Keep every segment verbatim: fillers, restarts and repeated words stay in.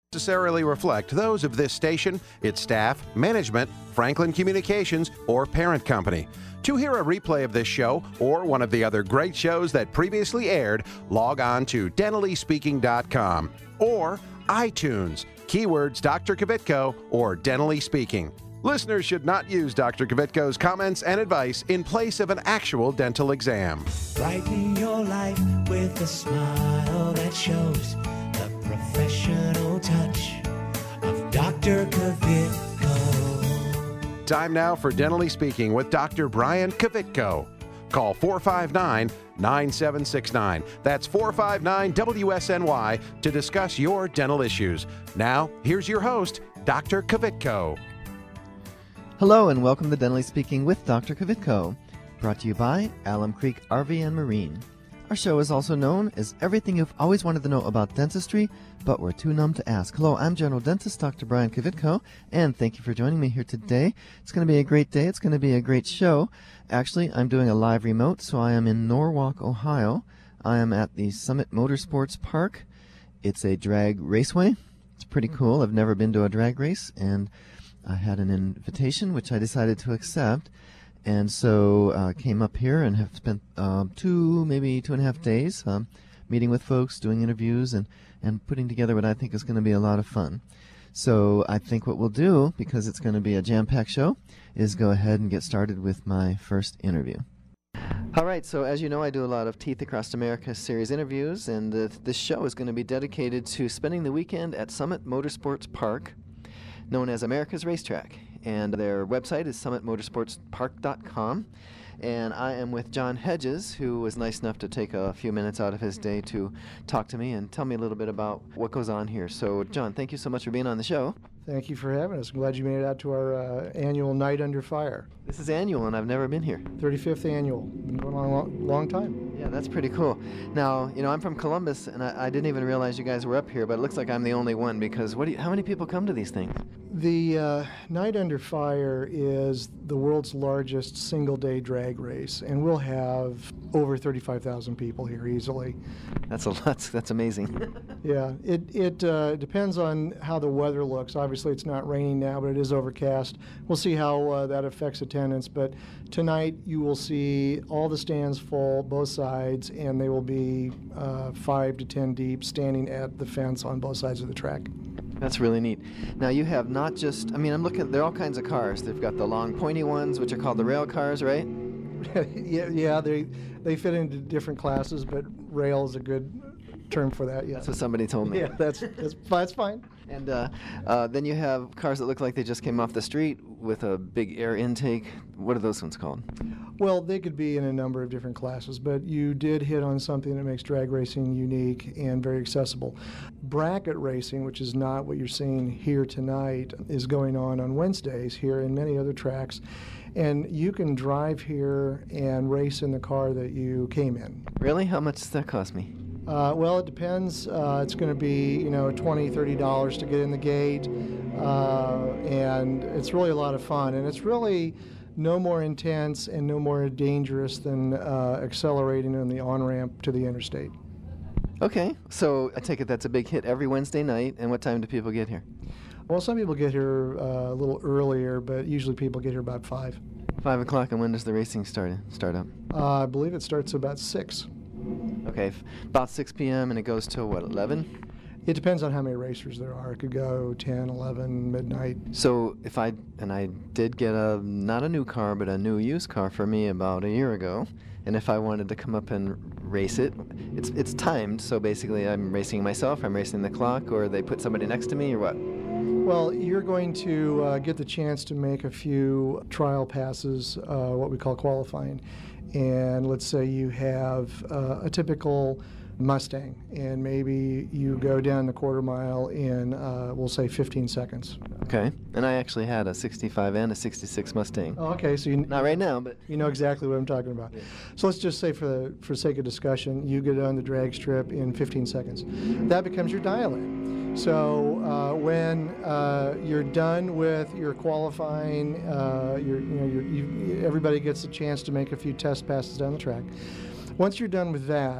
necessarily reflect those of this station, its staff, management, Franklin Communications, or parent company. To hear a replay of this show or one of the other great shows that previously aired, log on to dentally speaking dot com or iTunes, keywords Doctor Kvitko or Dentally Speaking. Listeners should not use Doctor Kvitko's comments and advice in place of an actual dental exam. Brighten your life with a smile that shows the professional touch of Doctor Kvitko. Time now for Dentally Speaking with Doctor Brian Kvitko. Call four five nine, nine seven six nine. That's four five nine W S N Y to discuss your dental issues. Now, here's your host, Doctor Kvitko. Hello and welcome to Dentally Speaking with Doctor Kvitko, brought to you by Alum Creek R V and Marine. Our show is also known as everything you've always wanted to know about dentistry, but were too numb to ask. Hello, I'm General Dentist Doctor Brian Kvitko, and thank you for joining me here today. It's going to be a great day. It's going to be a great show. Actually, I'm doing a live remote, so I am in Norwalk, Ohio. I am at the Summit Motorsports Park. It's a drag raceway. It's pretty cool. I've never been to a drag race, and I had an invitation, which I decided to accept. And so uh, came up here and have spent uh, two, maybe two and a half days um, meeting with folks, doing interviews, and, and putting together what I think is going to be a lot of fun. So I think what we'll do, because it's going to be a jam-packed show, is go ahead and get started with my first interview. All right, so as you know, I do a lot of Teeth Across America series interviews, and uh, this show is going to be dedicated to spending the weekend at Summit Motorsports Park, known as America's Racetrack. And their website is summit motorsports park dot com. And I am with John Hedges, who was nice enough to take a few minutes out of his day to talk to me and tell me a little bit about what goes on here. So, John, thank you so much for being on the show. Thank you for having us. I'm glad you made it out to our uh, annual Night Under Fire. This is annual, and I've never been here. thirty-fifth annual. Been going on a long, long time. Yeah, that's pretty cool. Now, you know, I'm from Columbus, and I, I didn't even realize you guys were up here, but it looks like I'm the only one, because what do you, how many people come to these things? The uh, Night Under Fire is the world's largest single-day drag race, and we'll have over thirty-five thousand people here easily. That's a lot. That's amazing. Yeah, it, it uh, depends on how the weather looks. Obviously, it's not raining now, but it is overcast. We'll see how uh, that affects attendance, but tonight you will see all the stands full, both sides, and they will be uh, five to ten deep, standing at the fence on both sides of the track. That's really neat. Now you have not just, I mean, I'm looking, there are all kinds of cars. They've got the long pointy ones, which are called the rail cars, right? yeah, yeah, they they fit into different classes, but rail is a good term for that, yeah. That's what somebody told me. Yeah, that's, that's, that's fine. And uh, uh, then you have cars that look like they just came off the street with a big air intake. What are those ones called? Well, they could be in a number of different classes, but you did hit on something that makes drag racing unique and very accessible. Bracket racing, which is not what you're seeing here tonight, is going on on Wednesdays here and many other tracks. And you can drive here and race in the car that you came in. Really? How much does that cost me? Uh, well, it depends. Uh, it's going to be, you know, twenty dollars, thirty dollars to get in the gate, uh, and it's really a lot of fun. And it's really no more intense and no more dangerous than uh, accelerating on the on-ramp to the interstate. Okay, so I take it that's a big hit every Wednesday night. And what time do people get here? Well, some people get here uh, a little earlier, but usually people get here about five. Five o'clock, and when does the racing start start up? Uh, I believe it starts about six. Okay, f- about six p.m. and it goes till what, eleven? It depends on how many racers there are. It could go ten, eleven, midnight. So if I, and I did get a, not a new car, but a new used car for me about a year ago, and if I wanted to come up and race it, it's it's timed, so basically I'm racing myself, I'm racing the clock, or they put somebody next to me, or what? Well, you're going to uh, get the chance to make a few trial passes, uh, what we call qualifying. And let's say you have uh, a typical Mustang, and maybe you go down the quarter mile in, uh, we'll say, fifteen seconds. Okay. And I actually had a sixty-five and a sixty-six Mustang. Oh, okay, so you Not right now, but you know exactly what I'm talking about. Yeah. So let's just say, for the for sake of discussion, you get on the drag strip in fifteen seconds. That becomes your dial-in. So uh, when uh, you're done with your qualifying, uh, you're, you know, you're, you, everybody gets a chance to make a few test passes down the track. Once you're done with that,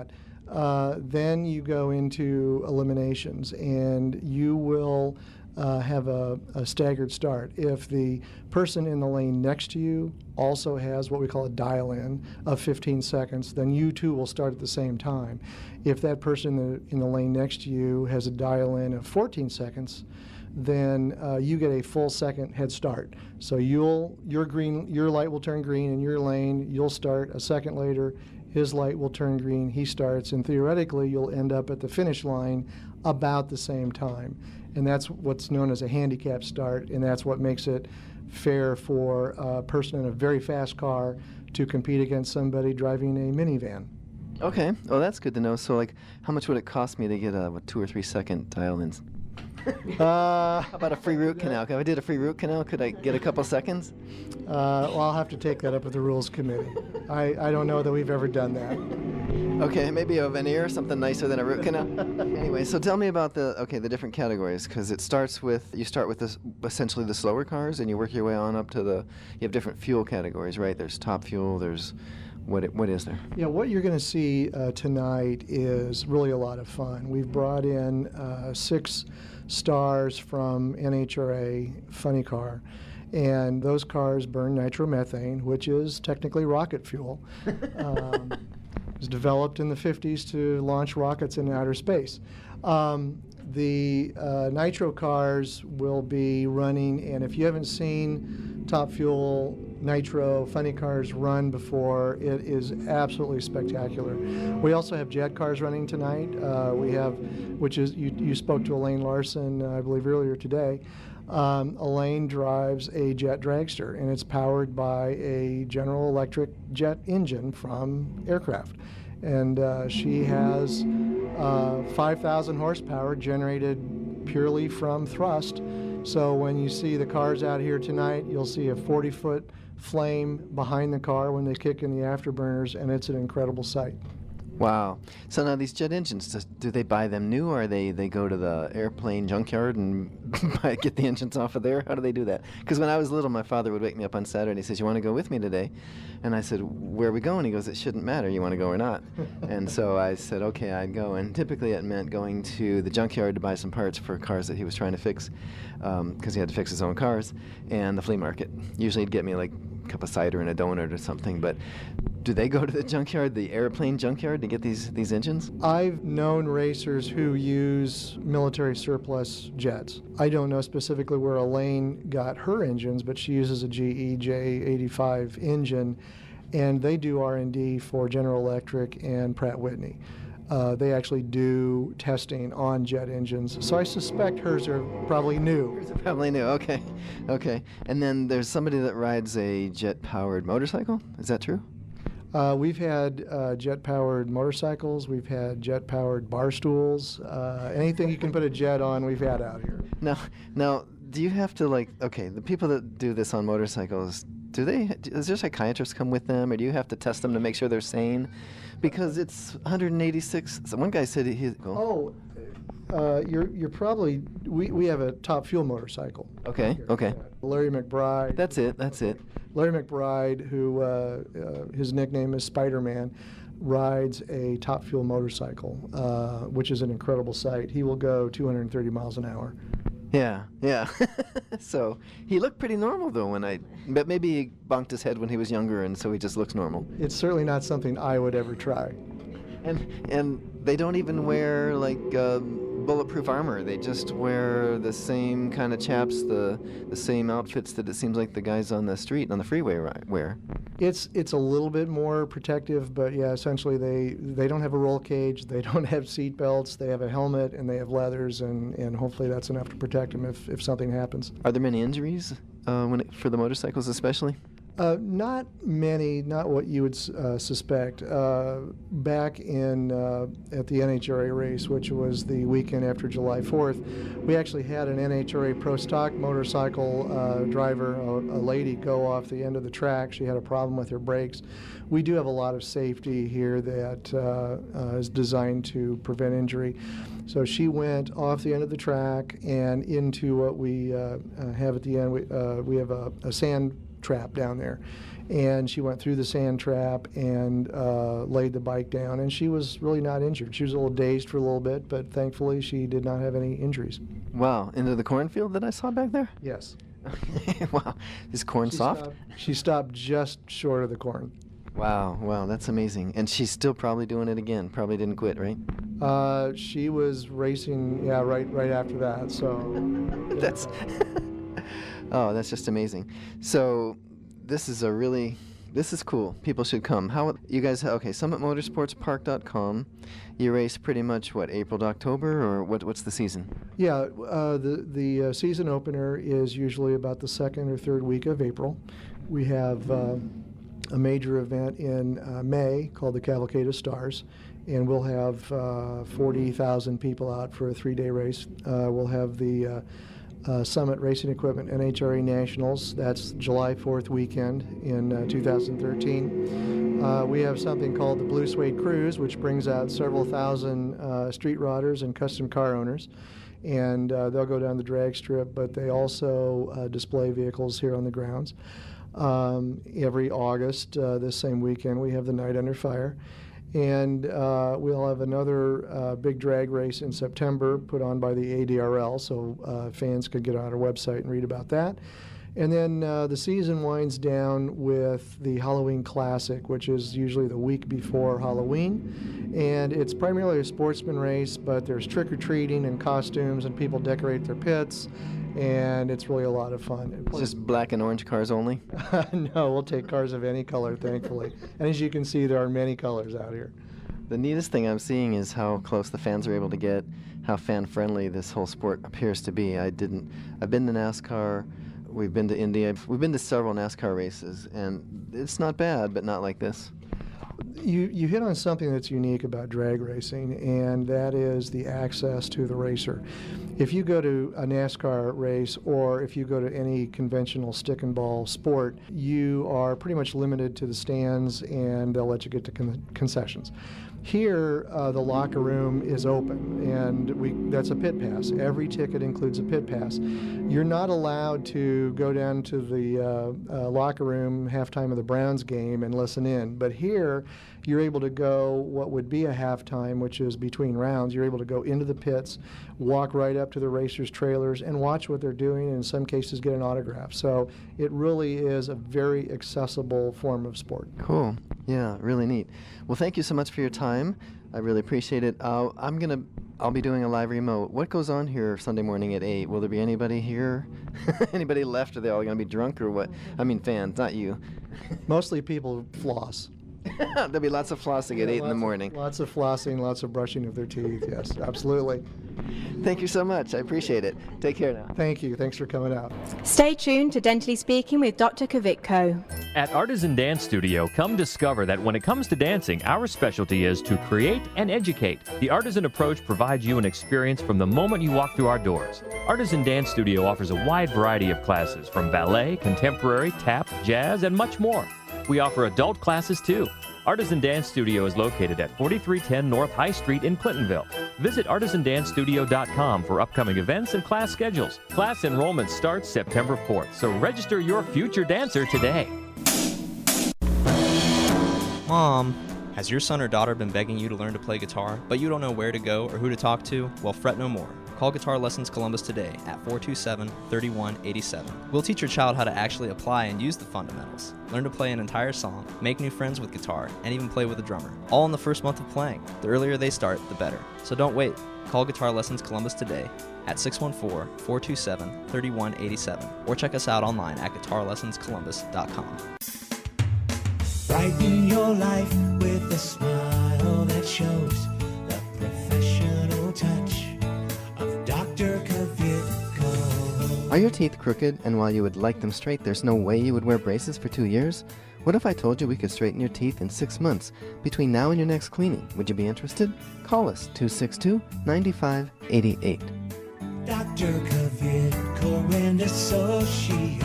Uh, then you go into eliminations, and you will uh, have a, a staggered start. If the person in the lane next to you also has what we call a dial-in of fifteen seconds, then you too will start at the same time. If that person in the, in the lane next to you has a dial-in of fourteen seconds, then uh, you get a full second head start. So you'll your green your light will turn green in your lane. You'll start a second later. His light will turn green. He starts, and theoretically, you'll end up at the finish line about the same time. And that's what's known as a handicap start, and that's what makes it fair for a person in a very fast car to compete against somebody driving a minivan. Okay, well that's good to know. So like, how much would it cost me to get a what, two or three second dial-ins? Uh, How about a free root canal? If I did a free root canal, could I get a couple seconds? Uh, well, I'll have to take that up with the rules committee. I, I don't know that we've ever done that. Okay, maybe a veneer, something nicer than a root canal. Anyway, so tell me about the okay the different categories, because it starts with you start with this, essentially the slower cars, and you work your way on up to the you have different fuel categories, right? There's top fuel. There's what it, what is there? Yeah, what you're going to see uh, tonight is really a lot of fun. We've brought in uh, six stars from N H R A Funny Car, and those cars burn nitromethane, which is technically rocket fuel. Um, it was developed in the fifties to launch rockets in outer space. Um, the uh, nitro cars will be running, and if you haven't seen Top Fuel Nitro Funny Cars run before, it is absolutely spectacular. We also have jet cars running tonight. Uh, we have, which is, you, you spoke to Elaine Larson, uh, I believe, earlier today. Um, Elaine drives a jet dragster, and it's powered by a General Electric jet engine from aircraft. And uh, she has uh, five thousand horsepower generated purely from thrust. So when you see the cars out here tonight, you'll see a forty foot flame behind the car when they kick in the afterburners, and it's an incredible sight. Wow. So now these jet engines, does, do they buy them new, or they, they go to the airplane junkyard and buy, get the engines off of there? How do they do that? Because when I was little, my father would wake me up on Saturday and he says, "You want to go with me today?" And I said, "Where are we going?" He goes, "It shouldn't matter. You want to go or not?" And so I said, okay, I'd go. And typically it meant going to the junkyard to buy some parts for cars that he was trying to fix, because um, he had to fix his own cars, and the flea market. Usually he'd get me like a cup of cider and a donut or something. But do they go to the junkyard, the airplane junkyard, to get these, these engines? I've known racers who use military surplus jets. I don't know specifically where Elaine got her engines, but she uses a G E J eighty-five engine, and they do R and D for General Electric and Pratt Whitney. Uh, they actually do testing on jet engines, so I suspect hers are probably new. Hers are probably new, okay. Okay. And then there's somebody that rides a jet-powered motorcycle? Is that true? Uh, we've had uh, jet-powered motorcycles. We've had jet-powered bar stools. Uh, anything you can put a jet on, we've had out here. Now, now, do you have to, like, okay, the people that do this on motorcycles, do they, does there psychiatrists come with them, or do you have to test them to make sure they're sane? Because it's one hundred eighty-six, so one guy said he... he oh, uh, you're, you're probably, we, we have a Top Fuel motorcycle. Okay, okay. Larry McBride. That's it, that's it. Larry McBride, who uh, uh, his nickname is Spider-Man, rides a Top Fuel motorcycle, uh, which is an incredible sight. He will go two hundred thirty miles an hour. Yeah, yeah. So he looked pretty normal though when I, but maybe he bonked his head when he was younger, and so he just looks normal. It's certainly not something I would ever try. And and they don't even wear like uh, bulletproof armor. They just wear the same kind of chaps, the the same outfits that it seems like the guys on the street on the freeway wear. It's it's a little bit more protective, but yeah, essentially they they don't have a roll cage, they don't have seat belts, they have a helmet, and they have leathers, and, and hopefully that's enough to protect them if, if something happens. Are there many injuries uh, when it, for the motorcycles especially? Uh, not many, not what you would uh, suspect. Uh, back in uh, at the N H R A race, which was the weekend after July fourth, we actually had an N H R A Pro Stock motorcycle uh, driver, a, a lady, go off the end of the track. She had a problem with her brakes. We do have a lot of safety here that uh, uh, is designed to prevent injury. So she went off the end of the track and into what we uh, uh, have at the end. We, uh, we have a, a sand trap down there. And she went through the sand trap and uh, laid the bike down, and she was really not injured. She was a little dazed for a little bit, but thankfully she did not have any injuries. Wow, into the cornfield that I saw back there? Yes. Wow, is corn she soft? Stopped, she stopped just short of the corn. Wow, wow, that's amazing. And she's still probably doing it again. Probably didn't quit, right? Uh, she was racing, yeah, right, right after that. So yeah. That's oh, that's just amazing. So this is a really, this is cool. People should come. How you guys? Okay, summit motorsports park dot com. You race pretty much what, April to October, or what? What's the season? Yeah, uh, the the uh, season opener is usually about the second or third week of April. We have uh, a major event in uh, May called the Cavalcade of Stars, and we'll have uh, forty thousand people out for a three-day race. Uh, we'll have the uh, uh, Summit Racing Equipment N H R A Nationals. That's July fourth weekend in uh, two thousand thirteen. Uh, we have something called the Blue Suede Cruise, which brings out several thousand uh, street rodders and custom car owners. And uh, they'll go down the drag strip, but they also uh, display vehicles here on the grounds. Um, every August, uh, this same weekend, we have the Night Under Fire. And uh, we'll have another uh, big drag race in September put on by the A D R L, so uh, fans could get on our website and read about that. And then uh, the season winds down with the Halloween Classic, which is usually the week before Halloween. And it's primarily a sportsman race, but there's trick-or-treating and costumes, and people decorate their pits, and it's really a lot of fun. It's just black and orange cars only? No, we'll take cars of any color, thankfully. And as you can see, there are many colors out here. The neatest thing I'm seeing is how close the fans are able to get, how fan-friendly this whole sport appears to be. I didn't, I've been to NASCAR. We've been to India. We've been to several NASCAR races, and it's not bad, but not like this. You you hit on something that's unique about drag racing, and that is the access to the racer. If you go to a NASCAR race, or if you go to any conventional stick and ball sport, you are pretty much limited to the stands, and they'll let you get to con- concessions. Here, uh, the locker room is open, and we that's a pit pass. Every ticket includes a pit pass. You're not allowed to go down to the uh, uh, locker room halftime of the Browns game and listen in. But here, you're able to go what would be a halftime, which is between rounds. You're able to go into the pits, walk right up to the racers' trailers, and watch what they're doing, and in some cases get an autograph. So it really is a very accessible form of sport. Cool. Yeah, really neat. Well, thank you so much for your time. I really appreciate it. Uh, I'm gonna, I'll be doing a live remote. What goes on here Sunday morning at eight? Will there be anybody here? Anybody left? Are they all gonna be drunk or what? I mean, fans, not you. Mostly people floss. There'll be lots of flossing Yeah, at eight in the of- morning. Lots of flossing, lots of brushing of their teeth. Yes, absolutely. Thank you so much. I appreciate it. Take care now. Thank you. Thanks for coming out. Stay tuned to Dentally Speaking with Doctor Kavitko. At Artisan Dance Studio, come discover that when it comes to dancing, our specialty is to create and educate. The Artisan approach provides you an experience from the moment you walk through our doors. Artisan Dance Studio offers a wide variety of classes from ballet, contemporary, tap, jazz, and much more. We offer adult classes too. Artisan Dance Studio is located at forty-three ten North High Street in Clintonville. Visit artisan dance studio dot com for upcoming events and class schedules. Class enrollment starts September fourth, so register your future dancer today. Mom, has your son or daughter been begging you to learn to play guitar, but you don't know where to go or who to talk to? Well, fret no more. Call Guitar Lessons Columbus today at four two seven, three one eight seven. We'll teach your child how to actually apply and use the fundamentals. Learn to play an entire song, make new friends with guitar, and even play with a drummer. All in the first month of playing. The earlier they start, the better. So don't wait. Call Guitar Lessons Columbus today at six one four, four two seven, three one eight seven or check us out online at guitar lessons columbus dot com. Brighten your life with a smile that shows the professional touch of Doctor Kavitko. Are your teeth crooked, and while you would like them straight, there's no way you would wear braces for two years? What if I told you we could straighten your teeth in six months between now and your next cleaning? Would you be interested? Call us, two six two, nine five eight eight. Doctor Kavitko and Associates.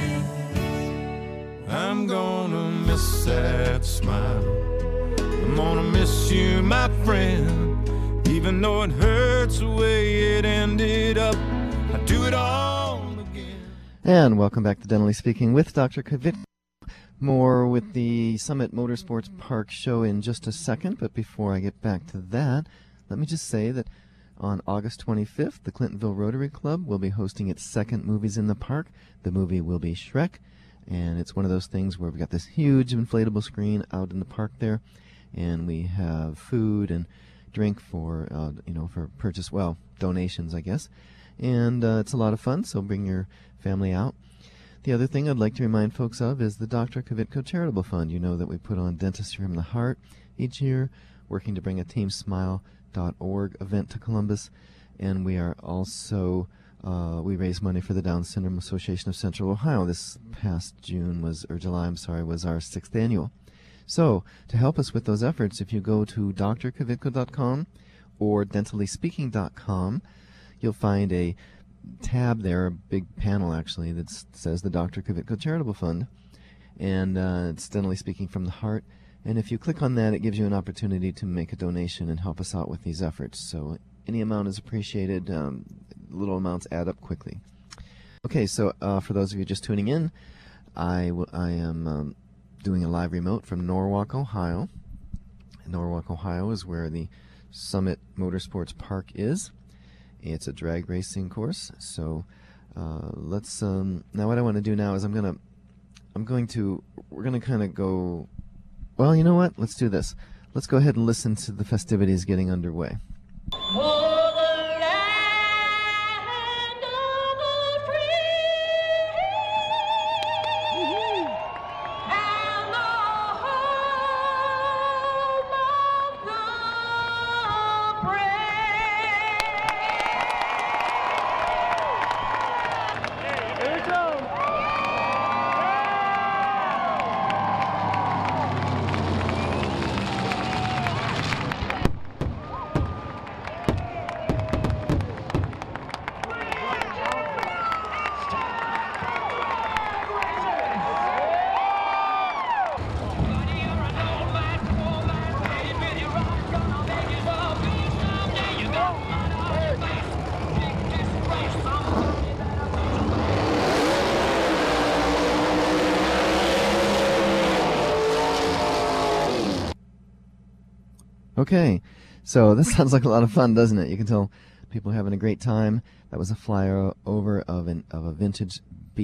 I'm gonna miss that smile. I'm gonna miss you, my friend. Even though it hurts the way it ended up, I do it all again. And welcome back to Dentally Speaking with Doctor Kavitko. More with the Summit Motorsports Park show in just a second, but before I get back to that, let me just say that on August twenty-fifth, the Clintonville Rotary Club will be hosting its second Movies in the Park. The movie will be Shrek, and it's one of those things where we've got this huge inflatable screen out in the park there, and we have food and drink for, uh, you know, for purchase, well, donations, I guess. And uh, it's a lot of fun, so bring your family out. The other thing I'd like to remind folks of is the Doctor Kvitko Charitable Fund. You know that we put on Dentistry from the Heart each year, working to bring a Team Smile dot org event to Columbus. And we are also, uh, we raise money for the Down Syndrome Association of Central Ohio. This past June was, or July, I'm sorry, was our sixth annual. So, to help us with those efforts, if you go to d r kvitko dot com or dentally speaking dot com, you'll find a tab there, a big panel actually, that says the Doctor Kvitko Charitable Fund, and uh, it's Dentally Speaking from the Heart. And if you click on that, it gives you an opportunity to make a donation and help us out with these efforts. So any amount is appreciated. Um, little amounts add up quickly. Okay, so uh, for those of you just tuning in, I, w I am um, doing a live remote from Norwalk, Ohio. Norwalk, Ohio is where the Summit Motorsports Park is. It's a drag racing course, so uh, let's. Um, now, what I want to do now is I'm gonna, I'm going to, we're gonna kind of go. Well, you know what? Let's do this. Let's go ahead and listen to the festivities getting underway. Okay, so this sounds like a lot of fun, doesn't it? You can tell people are having a great time. That was a flyover of an of a vintage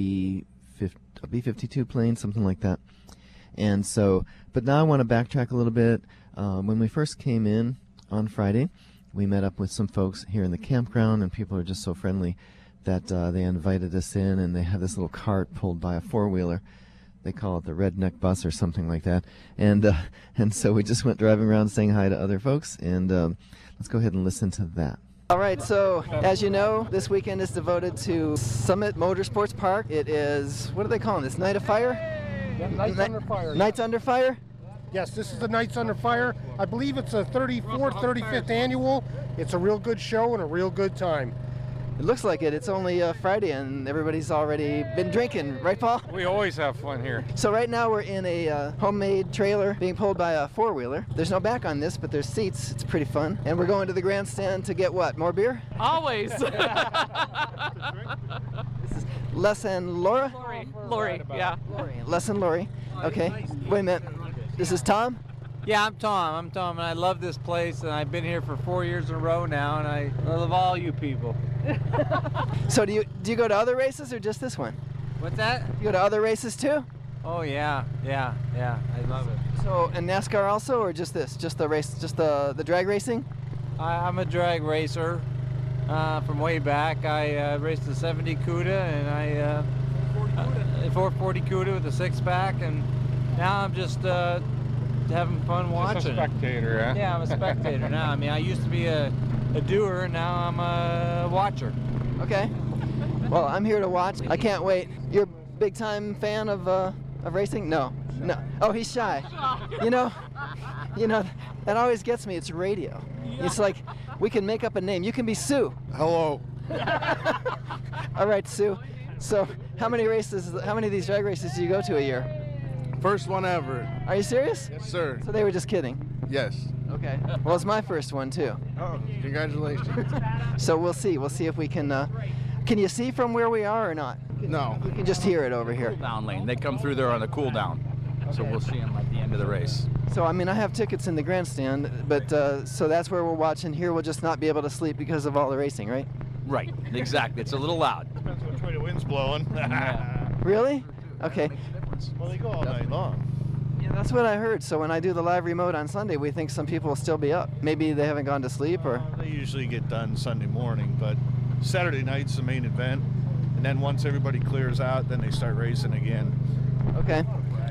B fifty-two plane, something like that. And so, but now I want to backtrack a little bit. Um, when we first came in on Friday, we met up with some folks here in the campground, and people are just so friendly that uh, they invited us in, and they had this little cart pulled by a four-wheeler. They call it the redneck bus or something like that. And uh, and so we just went driving around saying hi to other folks, and um, let's go ahead and listen to that. All right, so as you know, this weekend is devoted to Summit Motorsports Park. It is, what are they calling this, Night of Fire? Yeah, Nights Ni Under Fire. Nights Under Fire? Yes, this is the Nights Under Fire. I believe it's a thirty-fourth, thirty-fifth annual. It's a real good show and a real good time. It looks like it. It's only uh, Friday and everybody's already been drinking, right, Paul? We always have fun here. So right now we're in a uh, homemade trailer being pulled by a four-wheeler. There's no back on this, but there's seats. It's pretty fun. And we're going to the grandstand to get what? More beer? Always. This is Les and Laura? Lori. Lori, yeah. Lori. Les and Lori. Okay. Wait a minute. This is Tom? Yeah, I'm Tom. I'm Tom, and I love this place, and I've been here for four years in a row now, and I love all you people. So do you do you go to other races or just this one? What's that? You go to other races too? Oh yeah, yeah, yeah. I love it. So and NASCAR also, or just this? Just the race? Just the the drag racing? I, I'm a drag racer uh, from way back. I uh, raced the seventy CUDA and I uh, uh, four forty CUDA with a six pack, and now I'm just uh, having fun watching. Just a spectator, huh? Yeah, I'm a spectator now. I mean, I used to be a a doer, now I'm a watcher. Okay. Well, I'm here to watch. I can't wait. You're a big time fan of uh, of racing? No. No. Oh, he's shy. You know, you know, that always gets me. It's radio. It's like we can make up a name. You can be Sue. Hello. All right, Sue. So, how many races? How many of these drag races do you go to a year? First one ever. Are you serious? Yes, sir. So they were just kidding. Yes. Okay. Well, it's my first one too. Oh, congratulations. So we'll see. We'll see if we can. Uh, can you see from where we are or not? No. You can just hear it over here. Down lane. They come through there on the cool down. So we'll see them at the end of the race. So, I mean, I have tickets in the grandstand, but uh, so that's where we're watching. Here we'll just not be able to sleep because of all the racing, right? Right, exactly. It's a little loud. Depends which way the wind's blowing. Really? Okay. Well, they go all night long. Yeah, that's what I heard. So when I do the live remote on Sunday, we think some people will still be up. Maybe they haven't gone to sleep, or They usually get done Sunday morning, but Saturday night's the main event. And then once everybody clears out, then they start racing again. Okay.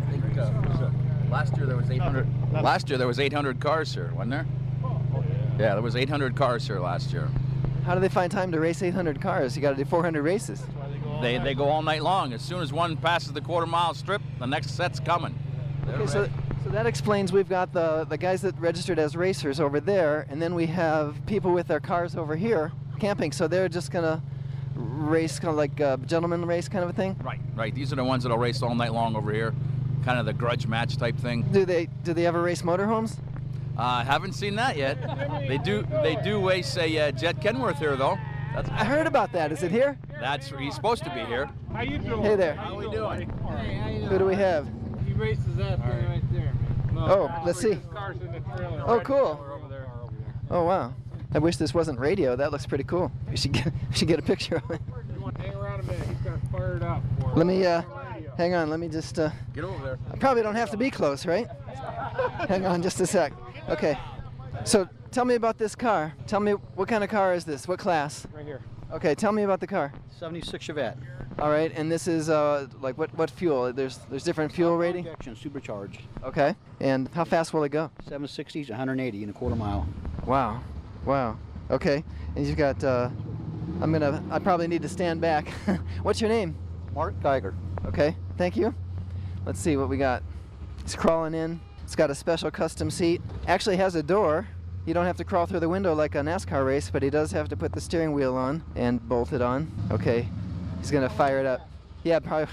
Last year there was eight hundred. Last year there was eight hundred cars here, wasn't there? Yeah, there was eight hundred cars here last year. How do they find time to race eight hundred cars? You got to do four hundred races. They they go all night long. As soon as one passes the quarter mile strip, the next set's coming. They're Okay, so, so that explains we've got the, the guys that registered as racers over there, and then we have people with their cars over here camping, so they're just going to race kind of like a gentleman race kind of a thing? Right, right. These are the ones that'll race all night long over here, kind of the grudge match type thing. Do they do they ever race motorhomes? Uh, haven't seen that yet. They do they do race a uh, Jet Kenworth here though. That's I heard about that. Is it here? That's he's supposed to be here. How you doing? Hey there. How we doing? Hey, how you doing? Who do we have? He races that thing right there, man. No, Oh, let's see. Cars in the trailer. Oh, right cool. over there. Oh, wow. I wish this wasn't radio. That looks pretty cool. We should get, we should get a picture of it. Hang around a minute. He's got fired up. For Let me, uh, hang on. Let me just, uh, Get over there. I probably don't have to be close, right? Hang on just a sec. Okay. So tell me about this car. Tell me, what kind of car is this? What class? Right here. Okay, tell me about the car. seventy-six Chevette. All right, and this is, uh, like, what, what fuel? There's there's different fuel rating? Injection, supercharged. Okay. And how fast will it go? seven sixties, one hundred eighty in a quarter mile. Wow. Wow. Okay. And you've got, uh, I'm gonna, I probably need to stand back. What's your name? Mark Geiger. Okay, thank you. Let's see what we got. It's crawling in. It's got a special custom seat. Actually has a door. You don't have to crawl through the window like a NASCAR race, but he does have to put the steering wheel on and bolt it on. Okay, he's gonna fire it up. Yeah, probably.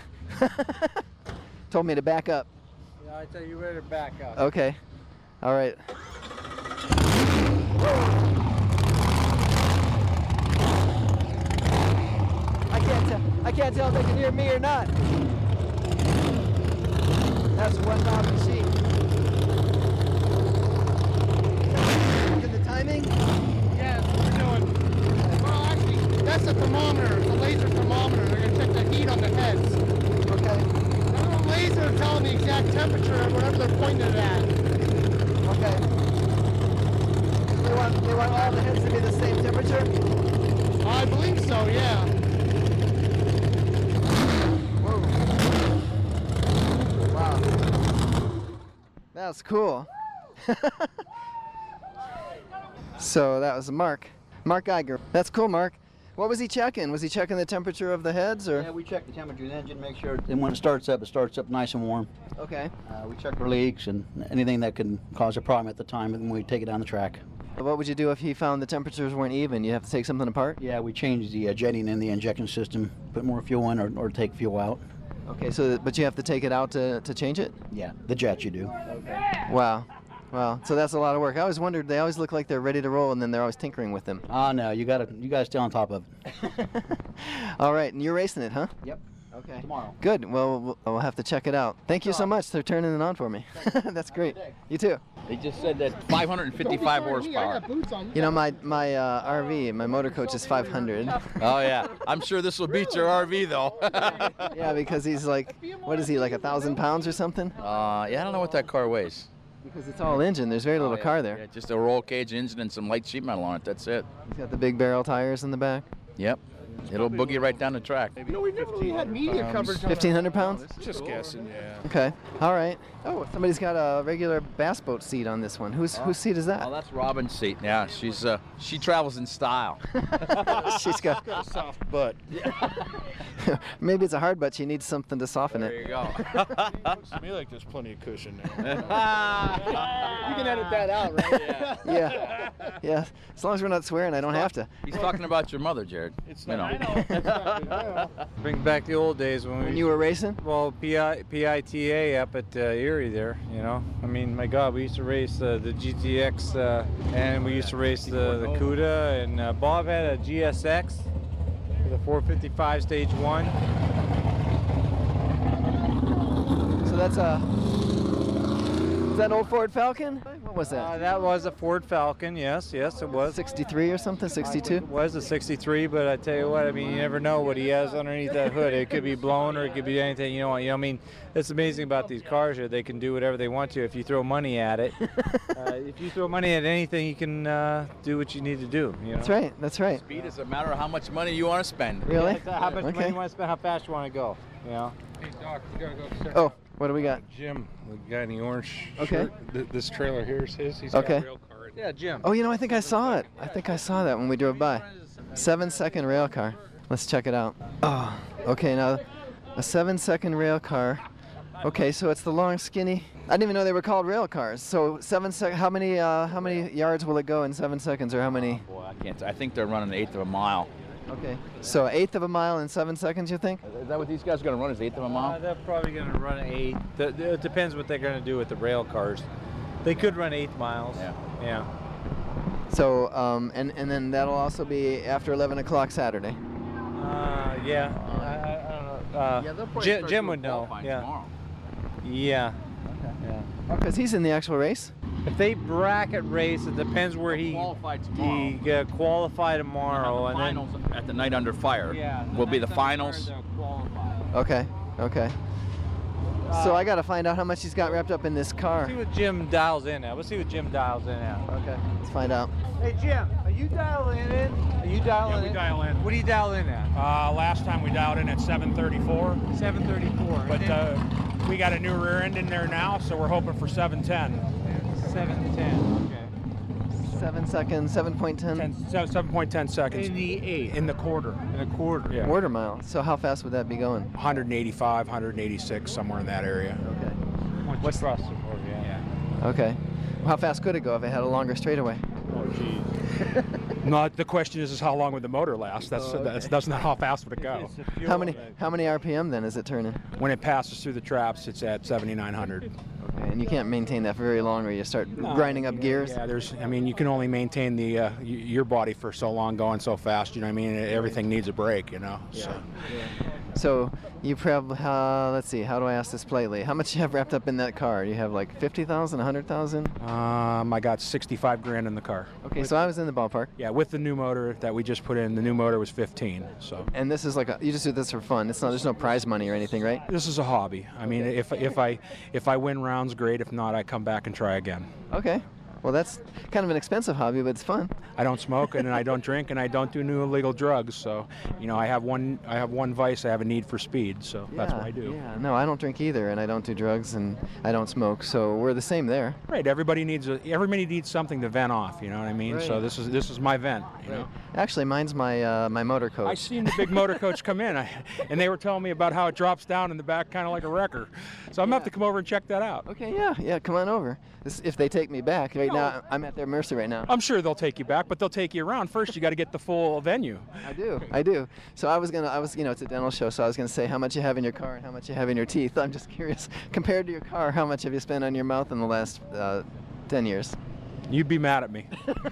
Told me to back up. Yeah, I tell you, you better back up. Okay. All right. I can't tell. I can't tell if they can hear me or not. That's one knob machine. Look the timing. Yeah, that's what we're doing. Well, actually, that's a thermometer, the laser thermometer. They're going to check the heat on the heads. Okay. The laser will tell them the exact temperature of whatever they're pointing it at. Okay. They want, they want all the heads to be the same temperature? I believe so, yeah. Wow. That's cool. So that was Mark. Mark Geiger. That's cool, Mark. What was he checking? Was he checking the temperature of the heads, or? Yeah, we check the temperature of the engine, make sure, and when it starts up, it starts up nice and warm. Okay. Uh, we check for leaks and anything that can cause a problem at the time when we take it down the track. What would you do if he found the temperatures weren't even? You have to take something apart? Yeah, we change the uh, jetting in the injection system, put more fuel in or, or take fuel out. Okay, so but you have to take it out to, to change it? Yeah, the jets you do. Wow. Wow. So that's a lot of work. I always wondered, they always look like they're ready to roll, and then they're always tinkering with them. Ah, no, you gotta, you gotta stay on top of it. All right, and you're racing it, huh? Yep. Okay. Tomorrow. Good. Well, we'll, we'll have to check it out. Thank you so much for turning it on for me. That's great. You too. They just said that five hundred fifty-five horsepower. You know, my my uh, R V, my motor coach is five hundred. Oh yeah, I'm sure this will beat your R V though. Yeah, because he's like, what is he, like a thousand pounds or something? Uh, yeah, I don't know what that car weighs. Because it's all engine. There's very little Oh, yeah. car there. Yeah, just a roll cage engine and some light sheet metal on it. That's it. He's got the big barrel tires in the back. Yep. It'll boogie right down the track. You know, we never really had media coverage on fifteen hundred pounds? Just guessing, yeah. Okay. All right. Oh, somebody's got a regular bass boat seat on this one. Whose whose seat is that? Oh, that's Robin's seat. Yeah, she's uh, she travels in style. She's got a soft butt. Maybe it's a hard butt. She needs something to soften There it. you go. Looks to me like there's plenty of cushion there. You can edit that out, right? Yeah. Yeah. Yeah. As long as we're not swearing, I don't have to. He's talking about your mother, Jared. It's you not, know. I know. Bring back the old days when we. When you were racing? Well, P I, P I T A up at uh, Erie there, you know. I mean, my God, we used to race uh, the G T X uh, and we used to race the, the CUDA, and uh, Bob had a G S X with a four fifty-five stage one. So that's a Was that an old Ford Falcon? What was that? Uh, that was a Ford Falcon, yes, yes it was. sixty-three or something, sixty-two? It was a sixty-three, but I tell you what, I mean, you never know what he has underneath that hood. It could be blown or it could be anything, you know what, you know, I mean, it's amazing about these cars here. They can do whatever they want to if you throw money at it. uh, if you throw money at anything, you can uh, do what you need to do, you know? That's right, that's right. Speed is a matter of how much money you want to spend. Really? Yeah, how much Okay. money you want to spend, how fast you want to go, you know? Hey, Doc, we gotta go check Oh, what do we got? Jim, the guy in the orange Okay. shirt. Th- this trailer here is his. He's Okay. got a rail car. in it. Yeah, Jim. Oh, you know, I think I saw it. I think I saw that when we drove by. Seven second rail car. Let's check it out. Oh, okay, now a seven second rail car. Okay, so it's the long, skinny. I didn't even know they were called rail cars. So seven sec. How many? Uh, how many yards will it go in seven seconds, or how many? Boy, I can't. I think they're running an eighth of a mile. Okay. So eighth of a mile in seven seconds, you think? Is that what these guys are going to run? Is eighth of a mile? Uh, they're probably going to run eight. The, the, it depends what they're going to do with the rail cars. They could run eight miles. Yeah. Yeah. So, um, and and then that'll also be after eleven o'clock Saturday. Uh, yeah. I, I, I don't know. Uh, Yeah, they'll probably Jim, start Jim doing would know. qualifying Yeah. tomorrow. Yeah. Yeah. Oh, because he's in the actual race. If they bracket race, it depends where he Qualified tomorrow. he uh, qualify tomorrow, the and finals at the Night Under Fire Yeah, will be the finals. Okay. Okay. So I got to find out how much he's got wrapped up in this car. See what Jim dials in at. Let's see what Jim dials in at. Okay. Let's find out. Hey Jim, are you dialing in? Are you dialing Yeah, we in? dial in. What do you dial in at? Uh, last time we dialed in at seven thirty-four, seven thirty-four. but uh, we got a new rear end in there now, so we're hoping for seven ten. seven ten. Okay. Seven seconds, seven point ten. seven point one zero seconds. In the eight. In the quarter. In a quarter. Yeah. Quarter mile. So how fast would that be going? one eighty-five, one eighty-six, somewhere in that area. Okay. What's across the board? Yeah. Okay. Well, how fast could it go if it had a longer straightaway? Oh, geez. No, the question is, is how long would the motor last? That's, Oh, okay. that's that's not how fast would it go. How many how many R P M then is it turning? When it passes through the traps, it's at seventy-nine hundred. Okay, and you can't maintain that for very long, or you start No, grinding up gears. Yeah, there's. I mean, you can only maintain the uh, y- your body for so long, going so fast. You know what I mean? Everything needs a break. You know. So. So you probably uh, let's see. How do I ask this politely? How much you have wrapped up in that car? You have like fifty thousand, a hundred thousand? Um, I got sixty-five grand in the car. Okay, so I was in the ballpark. Yeah, with the new motor that we just put in, the new motor was fifteen. So. And this is like a, you just do this for fun. It's not. There's no prize money or anything, right? This is a hobby. I mean, if if I if I win rounds, great. If not, I come back and try again. Okay. Well, that's kind of an expensive hobby, but it's fun. I don't smoke and I don't drink and I don't do new illegal drugs. So, you know, I have one I have one vice. I have a need for speed. So that's what I do. Yeah. No, I don't drink either, and I don't do drugs, and I don't smoke. So we're the same there. Right. Everybody needs a, everybody needs something to vent off. You know what I mean? So Right. this is this is my vent. You know. Actually, mine's my uh, my motor coach. I seen the big motor coach come in, I, and they were telling me about how it drops down in the back, kind of like a wrecker. So I'm gonna have to come over and check that out. Okay. Yeah. Yeah. Come on over. This, if they take me back, right now I'm at their mercy right now. I'm sure they'll take you back, but they'll take you around. First, you got to get the full venue. I do. I do. So I was gonna. I was. You know, it's a dental show, so I was gonna say how much you have in your car and how much you have in your teeth. I'm just curious. Compared to your car, how much have you spent on your mouth in the last uh, ten years? You'd be mad at me.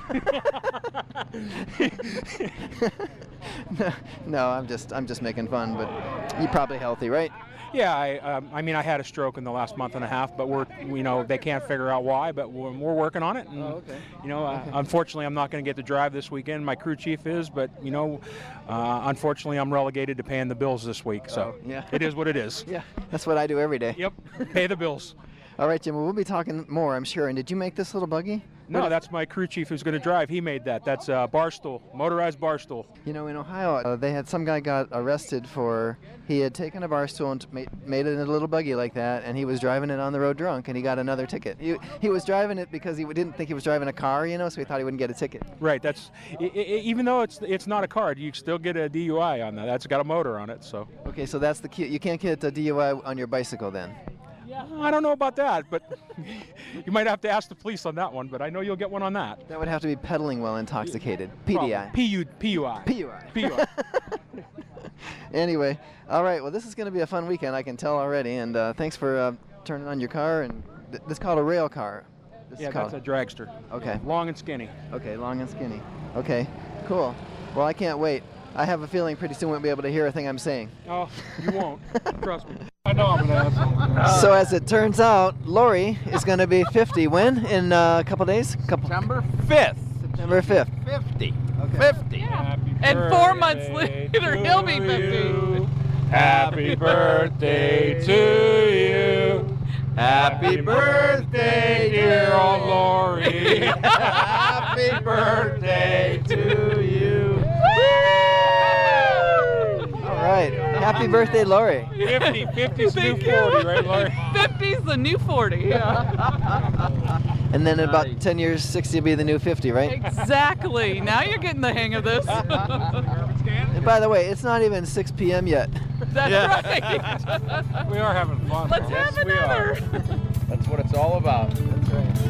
no, no, I'm just. I'm just making fun. But you're probably healthy, right? Yeah, I, um, I mean, I had a stroke in the last month and a half, but we're, you know, they can't figure out why, but we're, we're working on it. And, Oh, okay. You know, uh, Okay. unfortunately, I'm not going to get to drive this weekend. My crew chief is, but you know, uh, unfortunately, I'm relegated to paying the bills this week. So Oh, yeah. it is what it is. Yeah, that's what I do every day. Yep, pay the bills. All right, Jim. Well, we'll be talking more, I'm sure. And did you make this little buggy? No, that's my crew chief who's going to drive. He made that. That's uh, Barstool, motorized Barstool. You know, in Ohio, uh, they had some guy got arrested for he had taken a bar stool and t- made, made it in a little buggy like that, and he was driving it on the road drunk, and he got another ticket. He, he was driving it because he didn't think he was driving a car, you know, so he thought he wouldn't get a ticket. Right. That's I, I, even though it's it's not a car, you still get a D U I on that. That's got a motor on it. So. Okay, so that's the key. You can't get a D U I on your bicycle then. I don't know about that, but you might have to ask the police on that one. But I know you'll get one on that. That would have to be pedaling while intoxicated. P D I. P U P U I. P U I. P U I. Anyway, all right. Well, this is going to be a fun weekend, I can tell already. And uh, thanks for uh, turning on your car. And th- this is called a rail car. This Yeah, is called that's a dragster. Okay. Long and skinny. Okay, long and skinny. Okay, cool. Well, I can't wait. I have a feeling pretty soon we'll be able to hear a thing I'm saying. Oh, you won't. Trust me. I know I'm an asshole. So as it turns out, Lori is going to be fifty. When? In uh, a couple days? Couple. September fifth. September fifth. fifty. Okay. fifty. Yeah. And four months later, he'll be fifty. Happy birthday to you. Happy birthday, dear old Lori. Happy birthday to you. All right. Happy birthday, Lori. fifty, fifty's the new forty, right, Lori? fifty's the new forty, yeah. And then in about ten years, sixty will be the new fifty, right? Exactly. Now you're getting the hang of this. And by the way, it's not even six p.m. yet. That's Yeah. right. We are having fun. Let's though. have Yes, we another. are. That's what it's all about. That's right.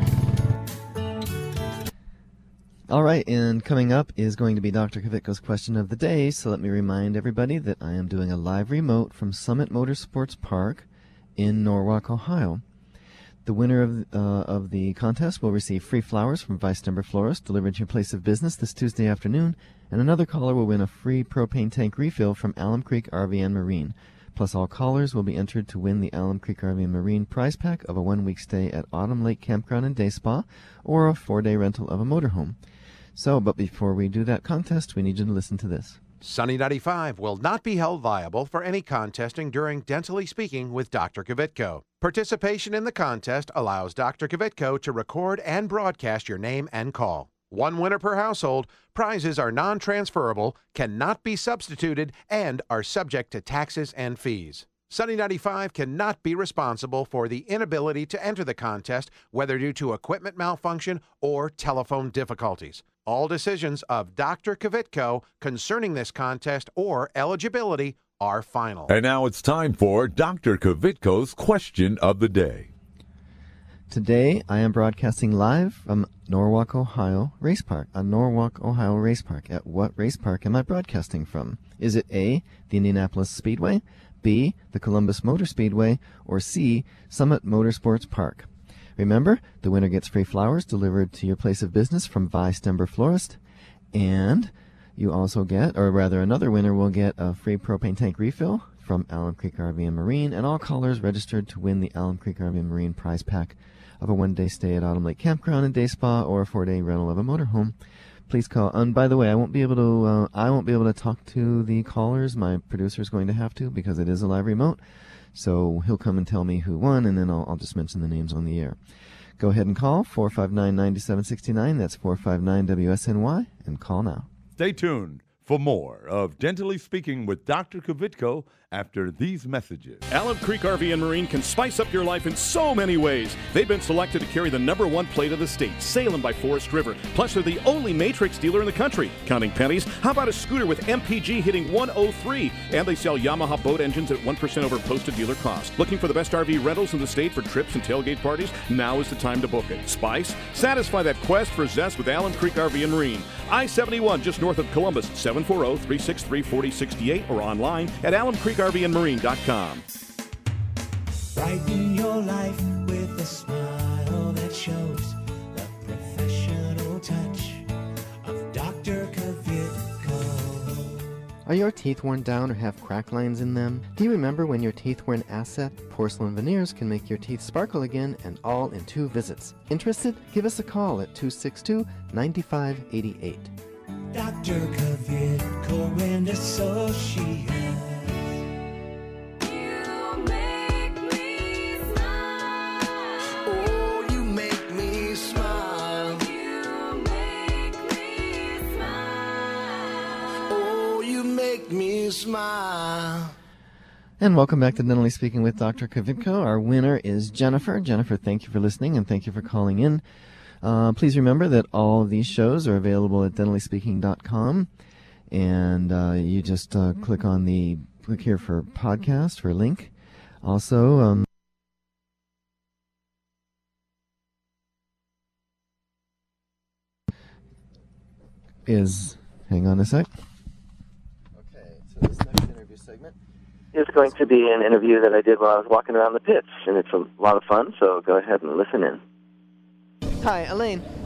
All right, and coming up is going to be Doctor Kvitko's question of the day, so let me remind everybody that I am doing a live remote from Summit Motorsports Park in Norwalk, Ohio. The winner of, uh, of the contest will receive free flowers from Vice Timber Florist delivered to your place of business this Tuesday afternoon, and another caller will win a free propane tank refill from Alum Creek R V and Marine. Plus, all callers will be entered to win the Alum Creek R V and Marine prize pack of a one-week stay at Autumn Lake Campground and Day Spa or a four-day rental of a motorhome. So, but before we do that contest, we need you to listen to this. Sunny ninety-five will not be held liable for any contesting during Dentally Speaking with Doctor Kvitko. Participation in the contest allows Doctor Kvitko to record and broadcast your name and call. One winner per household, prizes are non-transferable, cannot be substituted, and are subject to taxes and fees. Sunny ninety-five cannot be responsible for the inability to enter the contest, whether due to equipment malfunction or telephone difficulties. All decisions of Doctor Kvitko concerning this contest or eligibility are final. And now it's time for Doctor Kvitko's question of the day. Today, I am broadcasting live from Norwalk, Ohio Race Park, a Norwalk, Ohio Race Park. At what race park am I broadcasting from? Is it A, the Indianapolis Speedway, B, the Columbus Motor Speedway, or C, Summit Motorsports Park? Remember, the winner gets free flowers delivered to your place of business from Vice Timber Florist, and you also get, or rather another winner will get a free propane tank refill from Alum Creek R V and Marine, and all callers registered to win the Alum Creek R V and Marine prize pack of a one-day stay at Autumn Lake Campground and Day Spa or a four-day rental of a motorhome. Please call. And by the way, I won't be able to. Uh, I won't be able to talk to the callers. My producer is going to have to because it is a live remote. So he'll come and tell me who won, and then I'll, I'll just mention the names on the air. Go ahead and call four five nine, nine seven six nine. That's four five nine W S N Y, and call now. Stay tuned for more of Dentally Speaking with Doctor Kvitko after these messages. Alum Creek R V and Marine can spice up your life in so many ways. They've been selected to carry the number one plate of the state, Salem by Forest River. Plus, they're the only Matrix dealer in the country. Counting pennies, how about a scooter with M P G hitting one oh three? And they sell Yamaha boat engines at one percent over posted dealer cost. Looking for the best R V rentals in the state for trips and tailgate parties? Now is the time to book it. Spice? Satisfy that quest for zest with Alum Creek R V and Marine. I seventy-one just north of Columbus, seven four zero, three six three, four zero six eight or online at alum creek r v and marine dot com. Brighten your life with a smile that shows the professional touch of Doctor Kvitko. Are your teeth worn down or have crack lines in them? Do you remember when your teeth were an asset? Porcelain veneers can make your teeth sparkle again, and all in two visits. Interested? Give us a call at two six two, nine five eight eight. Doctor Kvitko and Associates. Oh, you make me smile. Oh, you make me smile. And welcome back to Dentally Speaking with Doctor Kvitko. Our winner is Jennifer. Jennifer, thank you for listening and thank you for calling in. Uh, please remember that all of these shows are available at dentally speaking dot com, and uh, you just uh, click on the click here for podcast for link. Also, um, is hang on a sec. Okay, so this next interview segment is going to be an interview that I did while I was walking around the pits, and it's a lot of fun. So go ahead and listen in. Hi, Elaine.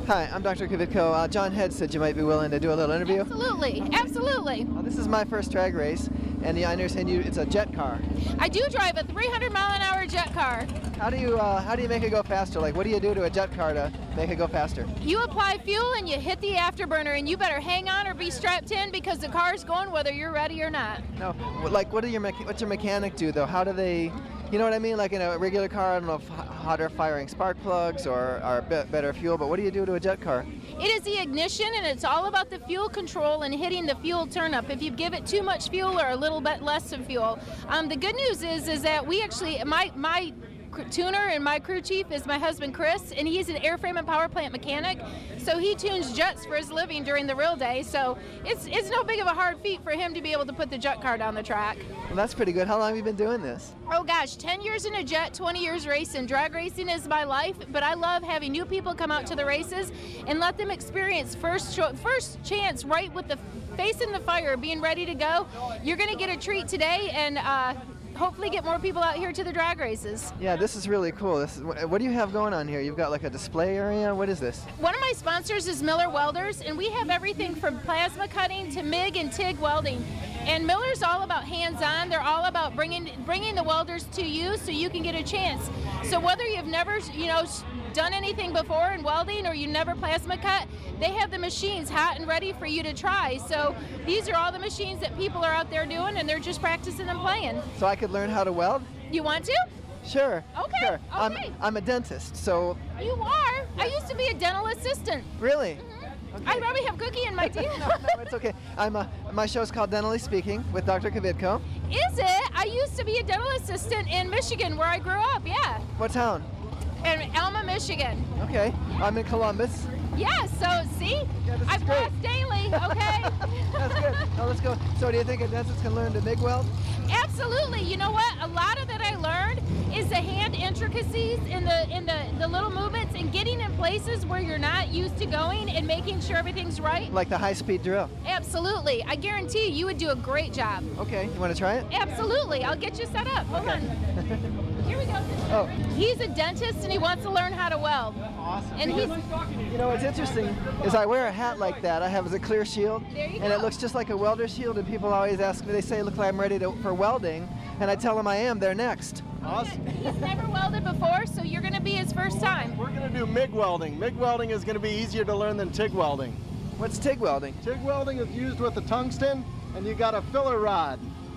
Hi, I'm Doctor Kvitko. Uh, John Head said you might be willing to do a little interview. Absolutely, absolutely. Uh, this is my first drag race, and yeah, I understand you. It's a jet car. I do drive a three hundred mile an hour jet car. How do you uh, how do you make it go faster? Like, what do you do to a jet car to make it go faster? You apply fuel and you hit the afterburner, and you better hang on or be strapped in because the car's going whether you're ready or not. No, like what do your mecha- what's your mechanic do though? How do they? You know what I mean? Like in a regular car, I don't know if hotter firing spark plugs or, or be- better fuel, but what do you do to a jet car? It is the ignition, and it's all about the fuel control and hitting the fuel turn-up. If you give it too much fuel or a little bit less of fuel. Um, the good news is is that we actually, my, my tuner and my crew chief is my husband Chris, and he's an airframe and power plant mechanic, so he tunes jets for his living during the real day, so it's it's no big of a hard feat for him to be able to put the jet car down the track. Well, that's pretty good. How long have you been doing this? Oh gosh, ten years in a jet, twenty years racing. Drag racing is my life, but I love having new people come out to the races and let them experience first cho- first chance right with the face in the fire, being ready to go. You're going to get a treat today, and uh, hopefully get more people out here to the drag races. Yeah, this is really cool. This is, what do you have going on here? You've got like a display area? What is this? One of my sponsors is Miller Welders, and we have everything from plasma cutting to MIG and TIG welding. And Miller's all about hands-on. They're all about bringing bringing the welders to you so you can get a chance. So whether you've never, you know, done anything before in welding or you never plasma cut, they have the machines hot and ready for you to try. So these are all the machines that people are out there doing, and they're just practicing and playing. So I could learn how to weld? You want to? Sure. Okay. Sure. Okay. I'm, I'm a dentist, so... You are? I used to be a dental assistant. Really? Okay. I probably have cookie in my teeth. no, no, it's okay. I'm a, my show's called Dentally Speaking with Doctor Kvitko. Is it? I used to be a dental assistant in Michigan where I grew up, yeah. What town? In Alma, Michigan. Okay. I'm in Columbus. Yeah, so see? Yeah, I pass daily, okay? That's good. Now let's go. So do you think a dentist can learn to MIG weld? Absolutely. You know what? A lot of that I learned is the hand intricacies in the in the, the little movements and getting in places where you're not used to going and making sure everything's right. Like the high-speed drill? Absolutely. I guarantee you, you would do a great job. Okay. You want to try it? Absolutely. I'll get you set up. Hold okay. on. Here we go. Oh. He's a dentist and he wants to learn how to weld. Awesome. And he's, you know what's interesting is I wear a hat like that. I have a clear shield, there you and go. It looks just like a welder shield. And people always ask me, they say, "Look like I'm ready to, for welding," and I tell them I am. They're next. Awesome. He's never welded before, so you're going to be his first time. We're going to do MIG welding. MIG welding is going to be easier to learn than TIG welding. What's TIG welding? TIG welding is used with the tungsten, and you got a filler rod.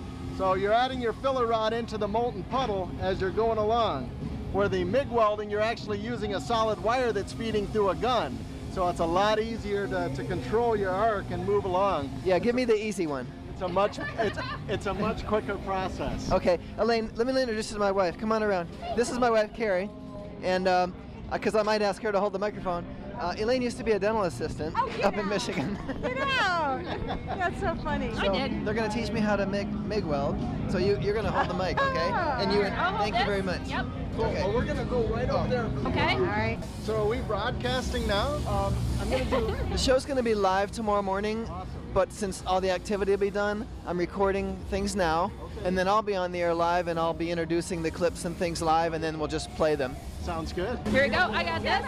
So you're adding your filler rod into the molten puddle as you're going along. Where the MIG welding, you're actually using a solid wire that's feeding through a gun. So it's a lot easier to, to control your arc and move along. Yeah, give me the easy one. It's a much it's, it's a much quicker process. Okay, Elaine, let me introduce you to my wife. Come on around. This is my wife, Carrie, and um, because I might ask her to hold the microphone. Uh, Elaine used to be a dental assistant oh, up out. in Michigan. Get out! That's so funny. So I did. They're going to teach me how to MIG, MIG weld. So you, you're going to hold the mic, okay? And you, I'll thank hold you very this. much. Yep. Cool. Okay. Well, we're going to go right over there. Okay. All right. So are we broadcasting now? Um, I'm going to do... The show's going to be live tomorrow morning, awesome. But since all the activity will be done, I'm recording things now, okay. And then I'll be on the air live, and I'll be introducing the clips and things live, and then we'll just play them. Sounds good. Here we go. I got this.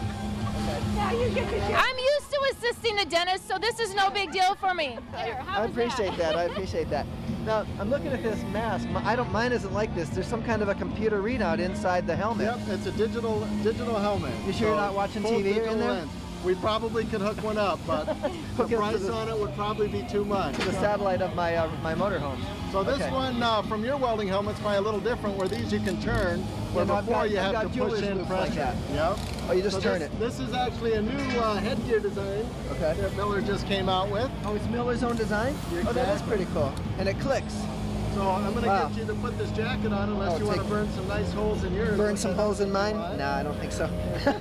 Now you get the I'm used to assisting a dentist, so this is no big deal for me. Here, I appreciate that? that. I appreciate that. Now, I'm looking at this mask. I don't. Mine isn't like this. There's some kind of a computer readout inside the helmet. Yep, it's a digital digital helmet. You sure so you're not watching T V in there? Lens. We probably could hook one up, but the price on it would probably be too much. The satellite of my uh, my motorhome. So this okay. one uh, from your welding helmet's probably a little different, where these you can turn, where yeah, before got, you I've have to push in pressure. Like that. Yep. Oh, you just so turn this, it. This is actually a new uh, headgear design okay. that Miller just came out with. Oh, it's Miller's own design? Exactly. Oh, that is pretty cool. And it clicks. So I'm going to wow. get you to put this jacket on unless oh, you want to burn some nice holes in yours. Burn some holes in mine? No, nah, I don't think so.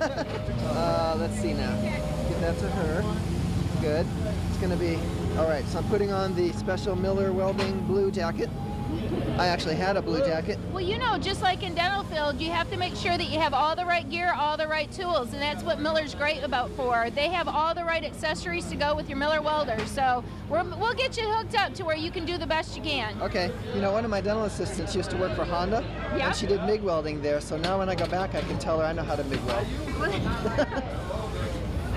uh, let's see now. Give that to her. Good. It's going to be, all right, so I'm putting on the special Miller Welding blue jacket. I actually had a blue jacket. Well, you know, just like in dental field, you have to make sure that you have all the right gear, all the right tools, and that's what Miller's great about for. They have all the right accessories to go with your Miller welder, so we're, we'll get you hooked up to where you can do the best you can. Okay. You know, one of my dental assistants used to work for Honda, yeah. and she did MIG welding there, so now when I go back, I can tell her I know how to MIG weld.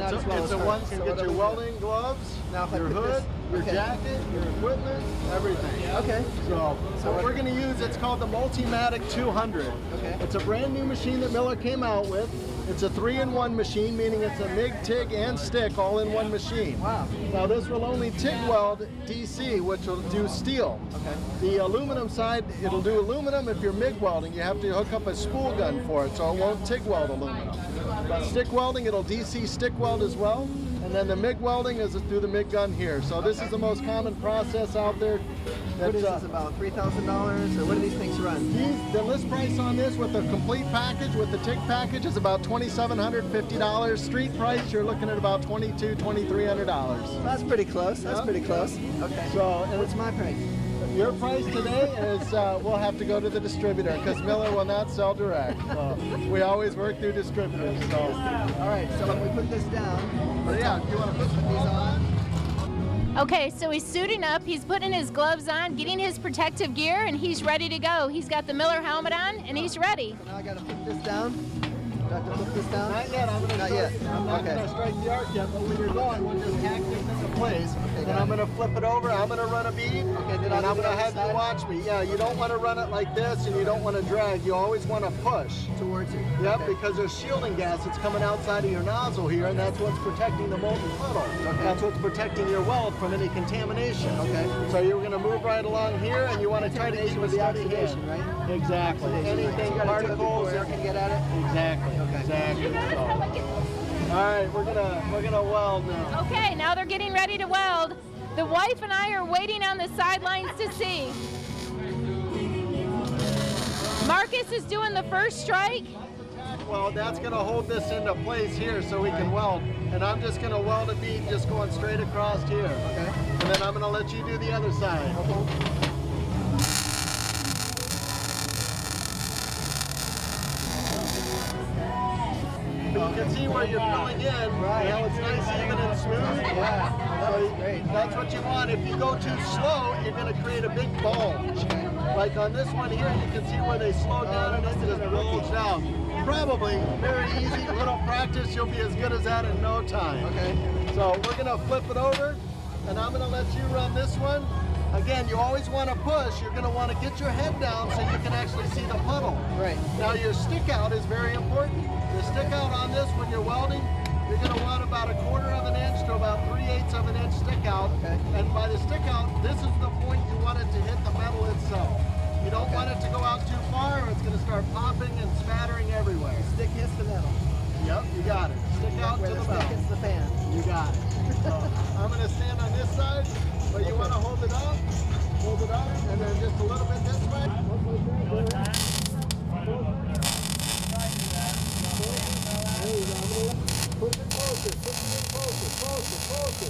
it's as a, well it's as a her. one can So get what your do we do? welding gloves, Now if I your put hood, this- your okay. jacket, your equipment, everything. Okay. So, So so what what- we're going to use, it's called the Multimatic two hundred. Okay. It's a brand new machine that Miller came out with. It's a three-in-one machine, meaning it's a MIG, TIG, and stick all in one machine. Wow. Now this will only TIG weld D C, which will do steel. Okay. The aluminum side, it'll do aluminum. If you're MIG welding, you have to hook up a spool gun for it, so it won't TIG weld aluminum. But stick welding, it'll D C stick weld as well. And then the MIG welding is through the MIG gun here. So this is the most common process out there. What is uh, this about? Three thousand dollars, or what do these things run? These, the list price on this with the complete package, with the TIG package, is about twenty-seven hundred fifty dollars. Street price, you're looking at about twenty-two hundred, twenty-three hundred dollars. That's pretty close. That's Yeah. pretty close. Okay. So, and What's my price? your price today is uh, we'll have to go to the distributor because Miller will not sell direct. So we always work through distributors. So All right. So when we put this down, But yeah, if you want to put these on. Okay, so he's suiting up, he's putting his gloves on, getting his protective gear, and he's ready to go. He's got the Miller helmet on, and he's ready. So now I got to put this down. Do I have to put this down? Not yet. I'm gonna Not start, yet. I'm not Okay. gonna strike the arc yet, but when you're going, we'll just hack this into place. Okay, and got I'm it. gonna flip it over. I'm gonna run a bead. Okay, then and I'll I'm do gonna the have other you side? watch me. Yeah, you don't want to run it like this, and you don't want to drag. You always want to push. Towards you. Yep, Okay. because there's shielding gas that's coming outside of your nozzle here, and that's what's protecting the molten puddle. Okay. That's what's protecting your weld from any contamination. Okay. So you're gonna move right along here, and you want to try to keep Contamination a would be steady oxidation, hand. right? Exactly. Oxidation, right. Anything So you gotta do it particles. before air can get at it? Exactly. Okay. Exactly. So. All right, we're gonna we're gonna weld now. Okay, now they're getting ready to weld. The wife and I are waiting on the sidelines to see. Marcus is doing the first strike. Well, that's gonna hold this into place here so we can weld. And I'm just gonna weld a bead just going straight across here. Okay. And then I'm gonna let you do the other side. But you can see where you're filling in, right? How it's nice, even, and smooth. Yeah, that was great. That's what you want. If you go too slow, you're going to create a big bulge. Like on this one here, you can see where they slow down and it just bulged out. Probably very easy. A little practice, you'll be as good as that in no time. Okay. So we're going to flip it over, and I'm going to let you run this one. Again, you always want to push. You're going to want to get your head down so you can actually see the puddle. Right. Now your stick out is very important. The stick out on this when you're welding, you're going to want about a quarter of an inch to about three-eighths of an inch stick out. Okay. And by the stick out, this is the point you want it to hit the metal itself. You don't want it to go out too far or it's going to start popping and spattering everywhere. Stick hits the metal. Yep, you got it. Stick out Where to the the stick metal. hits the fan. You got it. So I'm going to stand on this side, but you want to hold it up, hold it up, and then just a little bit this way. Push it closer, push it in closer, closer, closer.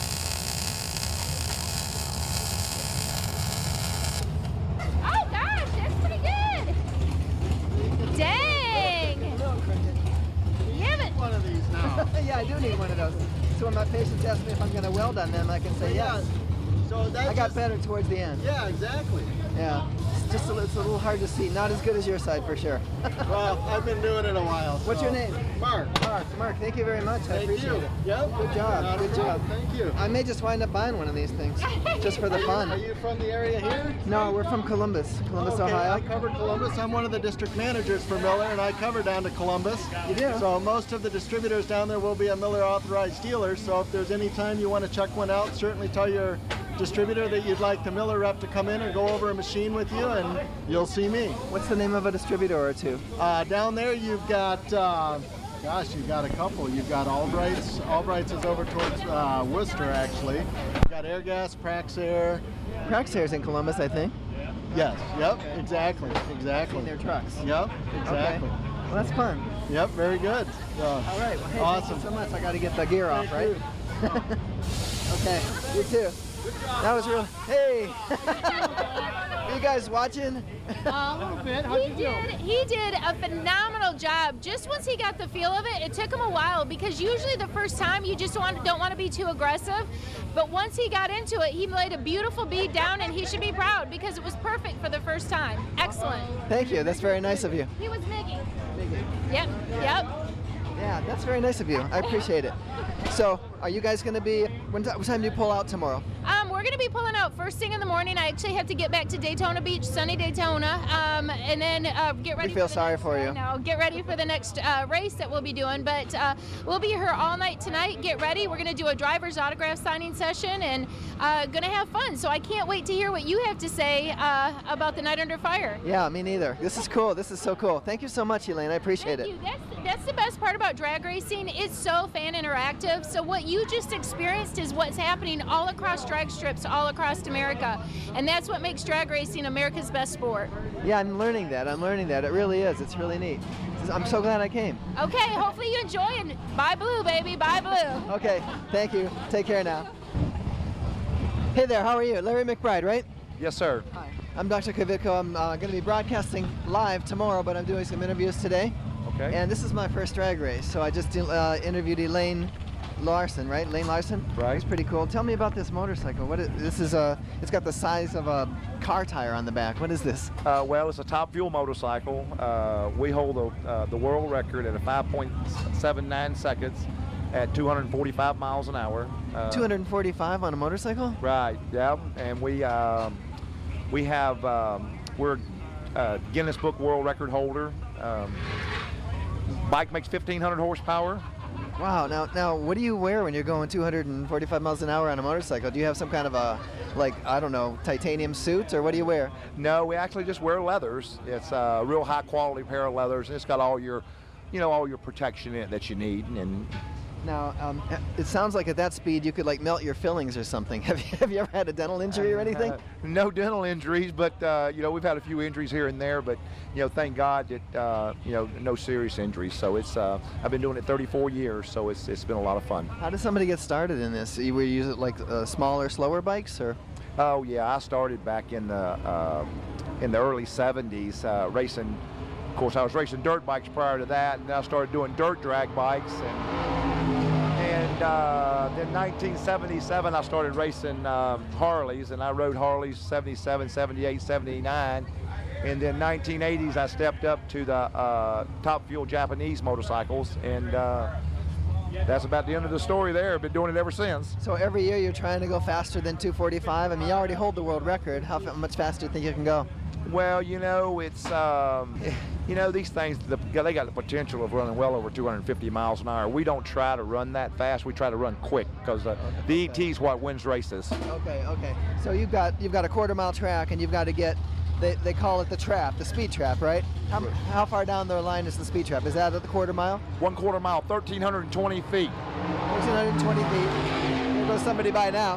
Oh gosh, that's pretty good. Dang. Yeah, but One of these now. Yeah, I do need one of those. So when my patients ask me if I'm going to weld on them, I can say Yeah. yes. So that's I got just- better towards the end. Yeah, exactly. Yeah. It's just a, it's a little hard to see. Not as good as your side for sure. Well, I've been doing it a while. What's so- your name? Mark. Mark. Mark, thank you very much. I Thank appreciate you. it. Yep. Good job. Not a Good job. problem. Thank you. I may just wind up buying one of these things just for the fun. Are you from the area here? No, we're from Columbus, Columbus, okay, Ohio. I cover Columbus. I'm one of the district managers for Miller, and I cover down to Columbus. You do? So most of the distributors down there will be a Miller authorized dealer. So if there's any time you want to check one out, certainly tell your distributor that you'd like the Miller rep to come in and go over a machine with you, and you'll see me. What's the name of a distributor or two? Uh, down there you've got, uh, gosh, you've got a couple. You've got Albright's. Albright's is over towards uh, Worcester, actually. You've got Airgas, Praxair. Praxair's in Columbus, I think. Yes, yep, exactly, exactly. In their trucks. Yep, exactly. Okay. Well, that's fun. Yep, very good. So, All right. Well, hey, awesome. Thank you so much. I got to get the gear off, right? Okay. You too. That was real. Hey. You guys watching? a little bit. He did. He did a phenomenal job. Just once he got the feel of it, it took him a while because usually the first time you just want, don't want to be too aggressive. But once he got into it, he laid a beautiful bead down, and he should be proud because it was perfect for the first time. Excellent. Thank you. That's very nice of you. He was migging. Yep. Yep. Yeah, that's very nice of you. I appreciate it. So, are you guys going to be, when, what time do you pull out tomorrow? Um, we're going to be pulling out first thing in the morning. I actually have to get back to Daytona Beach, sunny Daytona, um, and then uh, get ready. We feel for the sorry next, for you. No, get ready for the next uh, race that we'll be doing. But uh, we'll be here all night tonight. Get ready. We're going to do a driver's autograph signing session and uh, going to have fun. So I can't wait to hear what you have to say uh, about the Night Under Fire. Yeah, me neither. This is cool. This is so cool. Thank you so much, Elaine. I appreciate Thank it. you. That's, that's the best part about drag racing. It's so fan interactive. So what you just experienced is what's happening all across drag strips, all across America. And that's what makes drag racing America's best sport. Yeah, I'm learning that. I'm learning that. It really is. It's really neat. I'm so glad I came. Okay, hopefully you enjoy and bye blue, baby, bye blue. Okay, thank you. Take care now. Hey there, how are you? Larry McBride, right? Yes, sir. Hi. I'm Doctor Kavitko. I'm uh, going to be broadcasting live tomorrow, but I'm doing some interviews today. Okay. And this is my first drag race, so I just uh, interviewed Elaine Larson, right? Elaine Larson? Right. It's pretty cool. Tell me about this motorcycle. What is, this is a, it's got the size of a car tire on the back. What is this? Uh, well, it's a Top Fuel motorcycle. Uh, we hold the, uh, the world record at a five point seven nine seconds at two hundred forty-five miles an hour. Uh, two hundred forty-five on a motorcycle? Right, yeah. And we, um, we have, um, we're uh, Guinness Book World Record holder. Um, bike makes fifteen hundred horsepower. Wow. Now, now, what do you wear when you're going two hundred forty-five miles an hour on a motorcycle? Do you have some kind of a, like, I don't know, titanium suit, or what do you wear? No, we actually just wear leathers. It's a real high quality pair of leathers, and it's got all your, you know, all your protection in it that you need. And now, um, it sounds like at that speed you could like melt your fillings or something. Have you, have you ever had a dental injury or anything? Uh, no dental injuries, but uh, you know, we've had a few injuries here and there, but you know, thank God that uh, you know, no serious injuries. So it's uh, I've been doing it thirty-four years, so it's it's been a lot of fun. How does somebody get started in this? You were use it like uh, smaller, slower bikes, or? Oh yeah, I started back in the uh, in the early seventies uh, racing. Of course, I was racing dirt bikes prior to that, and then I started doing dirt drag bikes. And, and uh, then nineteen seventy-seven, I started racing um, Harleys, and I rode Harleys seventy-seven, seventy-eight, seventy-nine. And then nineteen eighties, I stepped up to the uh, Top Fuel Japanese motorcycles, and uh, that's about the end of the story there. I've been doing it ever since. So every year you're trying to go faster than two forty-five. I mean, you already hold the world record. How much faster do you think you can go? Well, you know, it's, um, you know, these things, the, they got the potential of running well over two hundred fifty miles an hour. We don't try to run that fast. We try to run quick, because uh, the E T is what wins races. Okay, okay. So you've got you've got a quarter mile track, and you've got to get, they, they call it the trap, the speed trap, right? How, how far down the line is the speed trap? Is that at the quarter mile? One quarter mile, one thousand three hundred twenty feet. one thousand three hundred twenty feet. There goes somebody by now.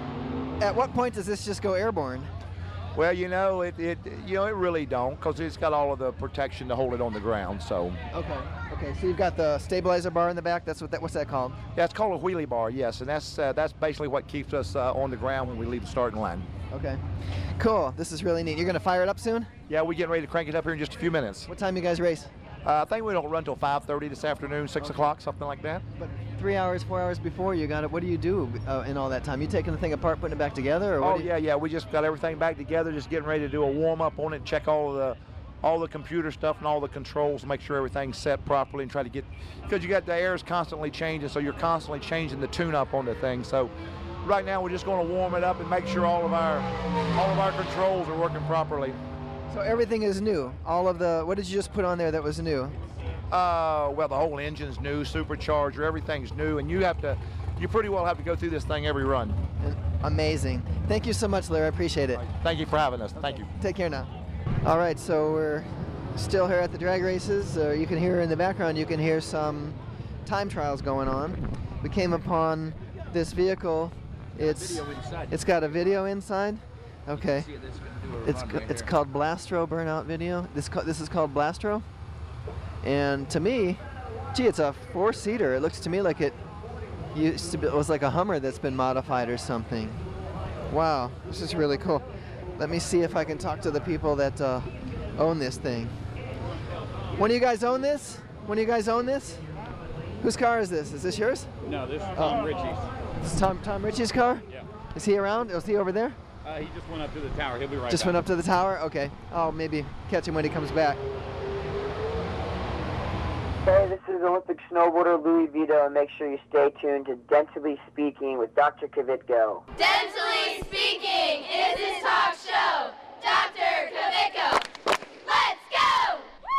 At what point does this just go airborne? Well, you know, it, it you know it really don't, because it's got all of the protection to hold it on the ground. So. Okay. Okay. So you've got the stabilizer bar in the back. That's what that. What's that called? Yeah, it's called a wheelie bar. Yes, and that's uh, that's basically what keeps us uh, on the ground when we leave the starting line. Okay. Cool. This is really neat. You're gonna fire it up soon? Yeah, we're getting ready to crank it up here in just a few minutes. What time you guys race? Uh, I think we don't run till five thirty this afternoon, six Okay. o'clock, something like that. But three hours, four hours before you got it. What do you do uh, in all that time? You taking the thing apart, putting it back together, or what Oh do you... yeah, yeah. We just got everything back together, just getting ready to do a warm up on it, check all of the, all the computer stuff and all the controls, make sure everything's set properly, and try to get, because you got the air's constantly changing, so you're constantly changing the tune-up on the thing. So right now we're just going to warm it up and make sure all of our, all of our controls are working properly. So everything is new. All of the. What did you just put on there that was new? Uh, well, the whole engine's new, supercharger, everything's new, and you have to, you pretty well have to go through this thing every run. Amazing. Thank you so much, Larry. I appreciate it. Thank you for having us. Thank you. Take care now. All right, so we're still here at the drag races. Uh, you can hear in the background, you can hear some time trials going on. We came upon this vehicle. It's it's got a video inside. Okay. It's it's called Blastro Burnout Video. This this is called Blastro. And to me, gee, it's a four-seater. It looks to me like it used to be, it was like a Hummer that's been modified or something. Wow, this is really cool. Let me see if I can talk to the people that uh, own this thing. One of you guys own this? One of you guys own this? Whose car is this? Is this yours? No, this is Tom Oh. Ritchie's. This is Tom, Tom Ritchie's car? Yeah. Is he around? Is he over there? Uh, he just went up to the tower. He'll be right Just back. went up to the tower? Okay. I'll maybe catch him when he comes back. Hey, this is Olympic snowboarder Louis Vito, and make sure you stay tuned to Dentally Speaking with Doctor Kvitko. Dentally Speaking is his talk show. Doctor Kvitko. Let's go!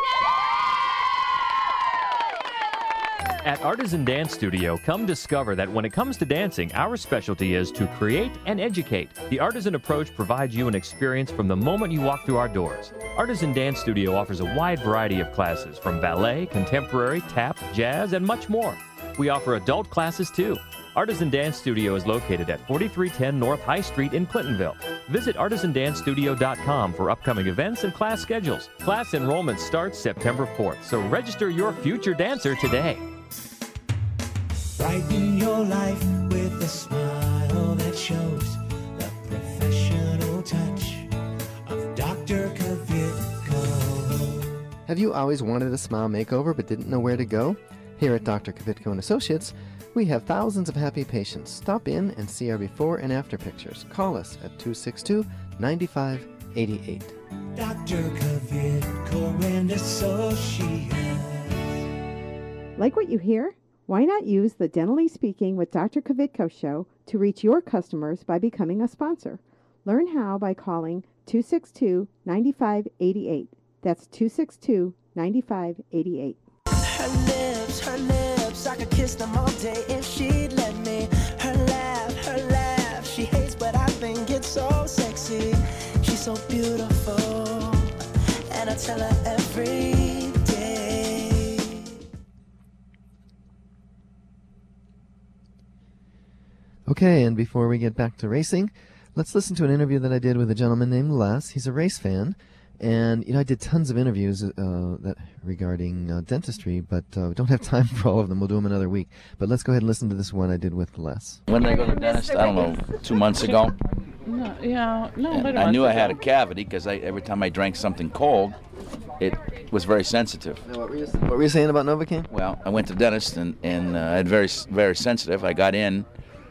At Artisan Dance Studio, come discover that when it comes to dancing, our specialty is to create and educate. The Artisan approach provides you an experience from the moment you walk through our doors. Artisan Dance Studio offers a wide variety of classes, from ballet, contemporary, tap, jazz, and much more. We offer adult classes too. Artisan Dance Studio is located at forty-three ten North High Street in Clintonville. Visit artisan dance studio dot com for upcoming events and class schedules. Class enrollment starts September fourth, so register your future dancer today. Brighten your life with a smile that shows the professional touch of Doctor Kvitko. Have you always wanted a smile makeover but didn't know where to go? Here at Doctor Kvitko and Associates, we have thousands of happy patients. Stop in and see our before and after pictures. Call us at two six two, nine five eight eight. Doctor Kvitko and Associates. Like what you hear? Why not use the Dentally Speaking with Doctor Kvitko show to reach your customers by becoming a sponsor? Learn how by calling two six two, nine five eight eight. That's two six two, nine five eight eight. Her lips, her lips, I could kiss them all day if she'd let me. Her laugh, her laugh, she hates but I think it's so sexy. She's so beautiful, and I tell her every day. Okay, and before we get back to racing, let's listen to an interview that I did with a gentleman named Les. He's a race fan, and you know I did tons of interviews uh, that regarding uh, dentistry, but uh, we don't have time for all of them. We'll do them another week. But let's go ahead and listen to this one I did with Les. When did I go to the dentist? I don't know, two months ago. No, yeah, no, And later I on. knew I had a cavity because I, every time I drank something cold, it was very sensitive. Now, what were you, what were you saying about Novocaine? Well, I went to the dentist and, and uh, I had very, very sensitive. I got in,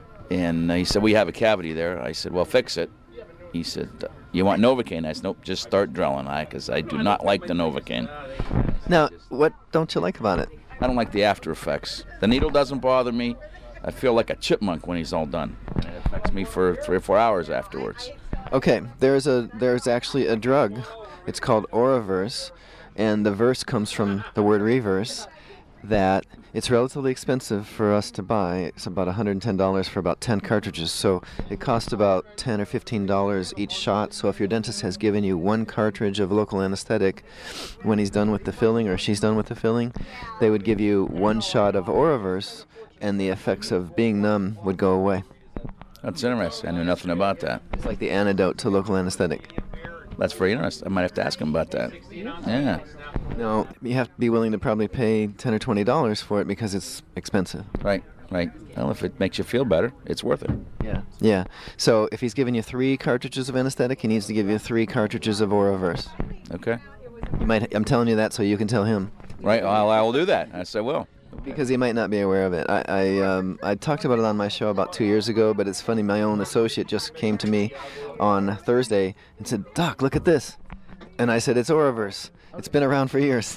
and uh, he said, we have a cavity there. I said, well, fix it. He said, you want Novocaine? I said, nope, just start Drellin, I, because I do not like the Novocaine. Now, what don't you like about it? I don't like the after effects. The needle doesn't bother me. I feel like a chipmunk when he's all done. And it affects me for three or four hours afterwards. Okay, there's a there's actually a drug. It's called Oraverse, and the verse comes from the word reverse. That it's relatively expensive for us to buy. It's about one hundred ten dollars for about ten cartridges. So it costs about ten or fifteen dollars each shot. So if your dentist has given you one cartridge of local anesthetic when he's done with the filling or she's done with the filling, they would give you one shot of Oraverse, and the effects of being numb would go away. That's interesting. I knew nothing about that. It's like the antidote to local anesthetic. That's very interesting. I might have to ask him about that. Yeah. No, you have to be willing to probably pay ten or twenty dollars for it because it's expensive. Right, right. Well, if it makes you feel better, it's worth it. Yeah. Yeah. So if he's giving you three cartridges of anesthetic, he needs to give you three cartridges of Oraverse. Okay. You might. I'm telling you that so you can tell him. Right. Well, I will do that. Yes, I will. Because he might not be aware of it. I I, um, I talked about it on my show about two years ago, but it's funny. My own associate just came to me on Thursday and said, "Doc, look at this," and I said, "It's Oraverse. It's been around for years."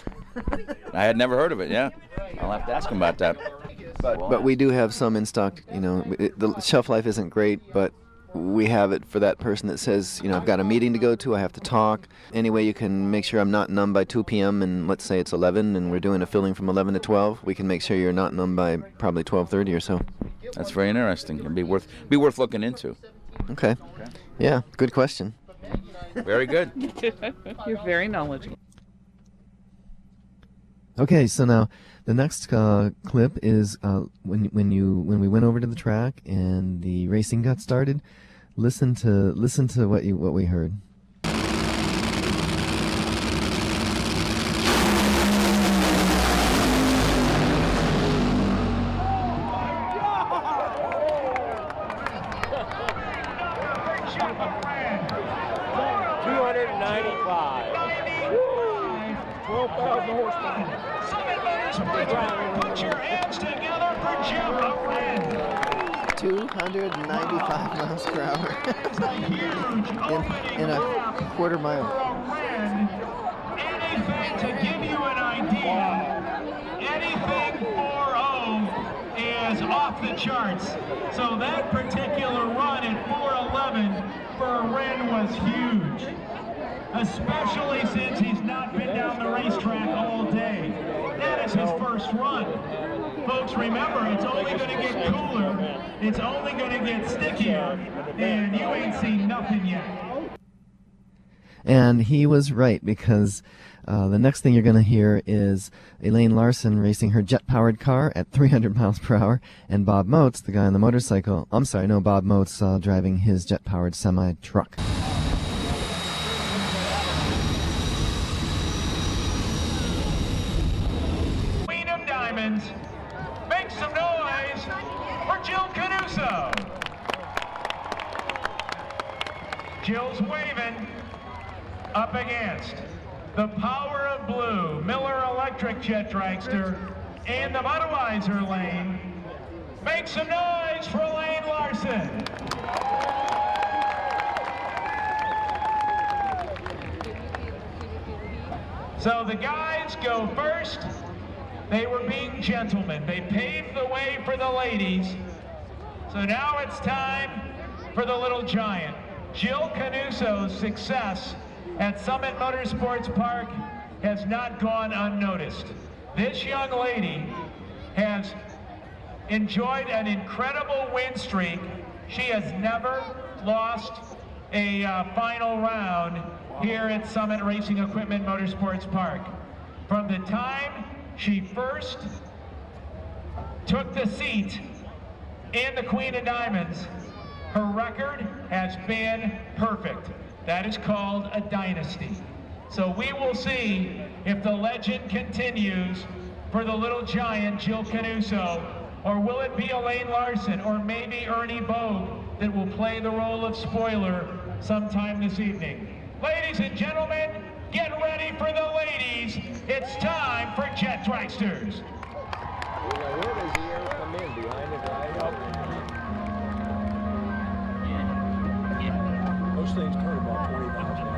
I had never heard of it. Yeah. I'll have to ask him about that. But but we do have some in stock. You know, it, the shelf life isn't great, but we have it for that person that says, you know, I've got a meeting to go to, I have to talk. Any way you can make sure I'm not numb by two p.m. and let's say it's eleven and we're doing a filling from eleven to twelve, we can make sure you're not numb by probably twelve thirty or so. That's very interesting. It'd be worth be worth looking into. Okay. Yeah, good question. Very good. You're very knowledgeable. Okay, so now the next uh, clip is uh, when when you when we went over to the track and the racing got started. Listen to listen to what you what we heard. two hundred ninety-five. twelve thousand horsepower. Put your hands together for Jim McRae. two hundred ninety-five miles per hour in, in a quarter mile. anything to give you an idea, anything four oh is off the charts. So that particular run at four eleven for Wren was huge, especially since he's not been down the racetrack all day. That is his first run. Folks, remember, it's only going to get cooler, it's only going to get stickier, and you ain't seen nothing yet. And he was right, because uh, the next thing you're going to hear is Elaine Larson racing her jet-powered car at three hundred miles per hour, and Bob Moats, the guy on the motorcycle, I'm sorry, no, Bob Moats uh, driving his jet-powered semi-truck. Queen of Diamonds, make some noise for Jill Canuso. Jill's waving up against the Power of Blue, Miller Electric Jet Dragster, and the Budweiser lane. Make some noise for Elaine Larson. So the guys go first. They were being gentlemen. They paved the way for the ladies. So now it's time for the little giant. Jill Canuso's success at Summit Motorsports Park has not gone unnoticed. This young lady has enjoyed an incredible win streak. She has never lost a uh, final round here at Summit Racing Equipment Motorsports Park. From the time she first took the seat in the Queen of Diamonds, her record has been perfect. That is called a dynasty. So we will see if the legend continues for the little giant, Jill Canuso, or will it be Elaine Larson, or maybe Ernie Bogue that will play the role of spoiler sometime this evening. Ladies and gentlemen, get ready for the ladies. It's time for Jet Dragsters. Where does the air come in? Behind the drive up? Those things turn about twenty thousand.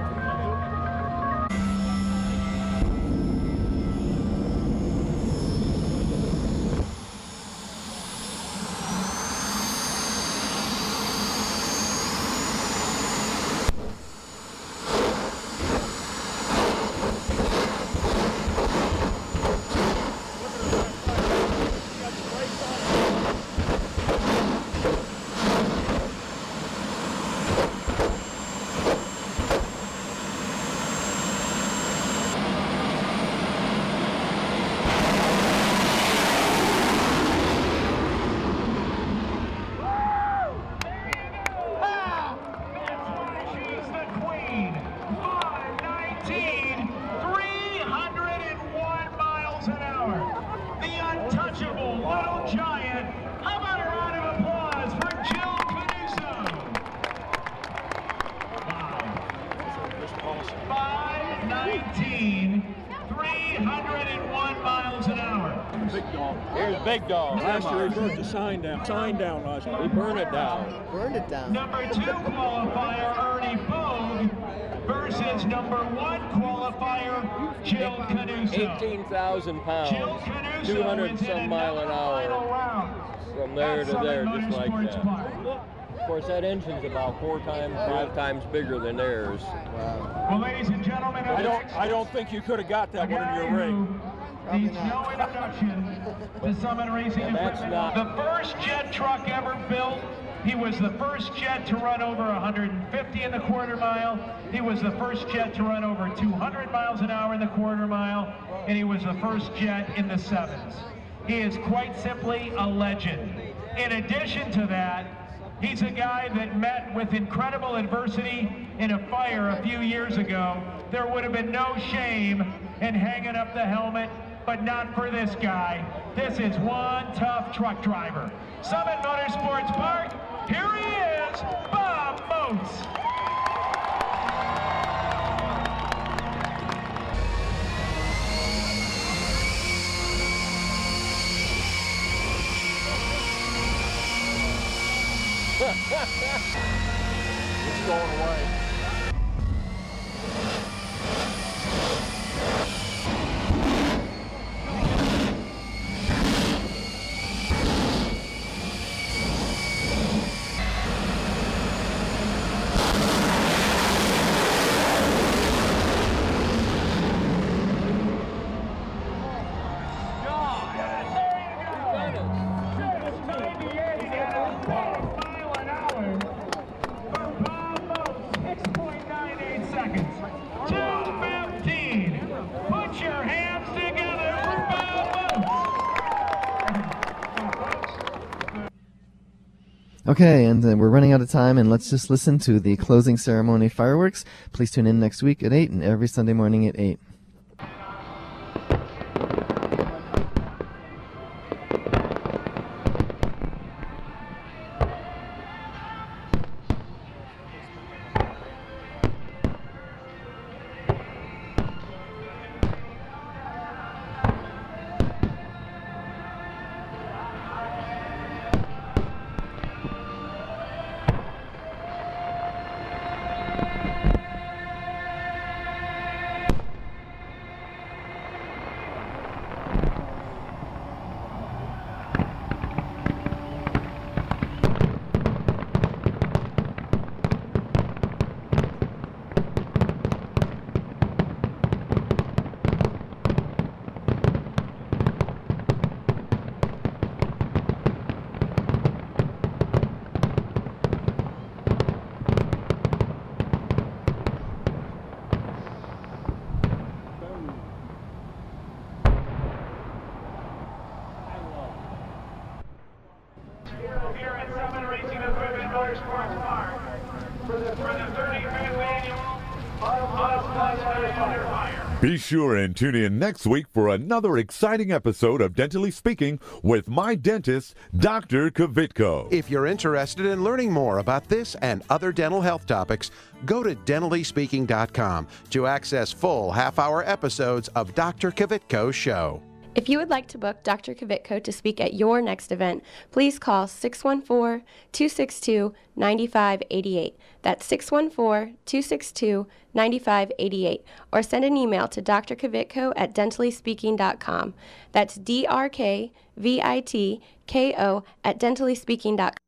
Big dog. Last year he burned the sign down. Sign down last year. He burned it down. Burned it down. Number two qualifier, Ernie Bogue, versus number one qualifier, Jill Canuso. eighteen thousand pounds. Jill Canuso two hundred is some in mile an final hour. round From there to there, just like that. Park. Of course, that engine's about four times, five times bigger than theirs. Wow. Well, ladies and gentlemen, I don't, I don't think you could have got that one in your ring. Needs no introduction to Summit Racing Equipment. The first jet truck ever built. He was the first jet to run over one hundred fifty in the quarter mile. He was the first jet to run over two hundred miles an hour in the quarter mile. And he was the first jet in the sevens. He is quite simply a legend. In addition to that, he's a guy that met with incredible adversity in a fire a few years ago. There would have been no shame in hanging up the helmet, but not for this guy. This is one tough truck driver. Summit Motorsports Park, here he is, Bob Moats. It's going away. Okay, and uh, we're running out of time, and let's just listen to the closing ceremony fireworks. Please tune in next week at eight and every Sunday morning at eight. Be sure and tune in next week for another exciting episode of Dentally Speaking with my dentist, Doctor Kvitko. If you're interested in learning more about this and other dental health topics, go to dentally speaking dot com to access full half-hour episodes of Doctor Kvitko's show. If you would like to book Doctor Kvitko to speak at your next event, please call six one four, two six two, nine five eight eight. That's six one four, two six two, nine five eight eight. Or send an email to d r kvitko at dentally speaking dot com. That's D R K V I T K O at dentally speaking dot com.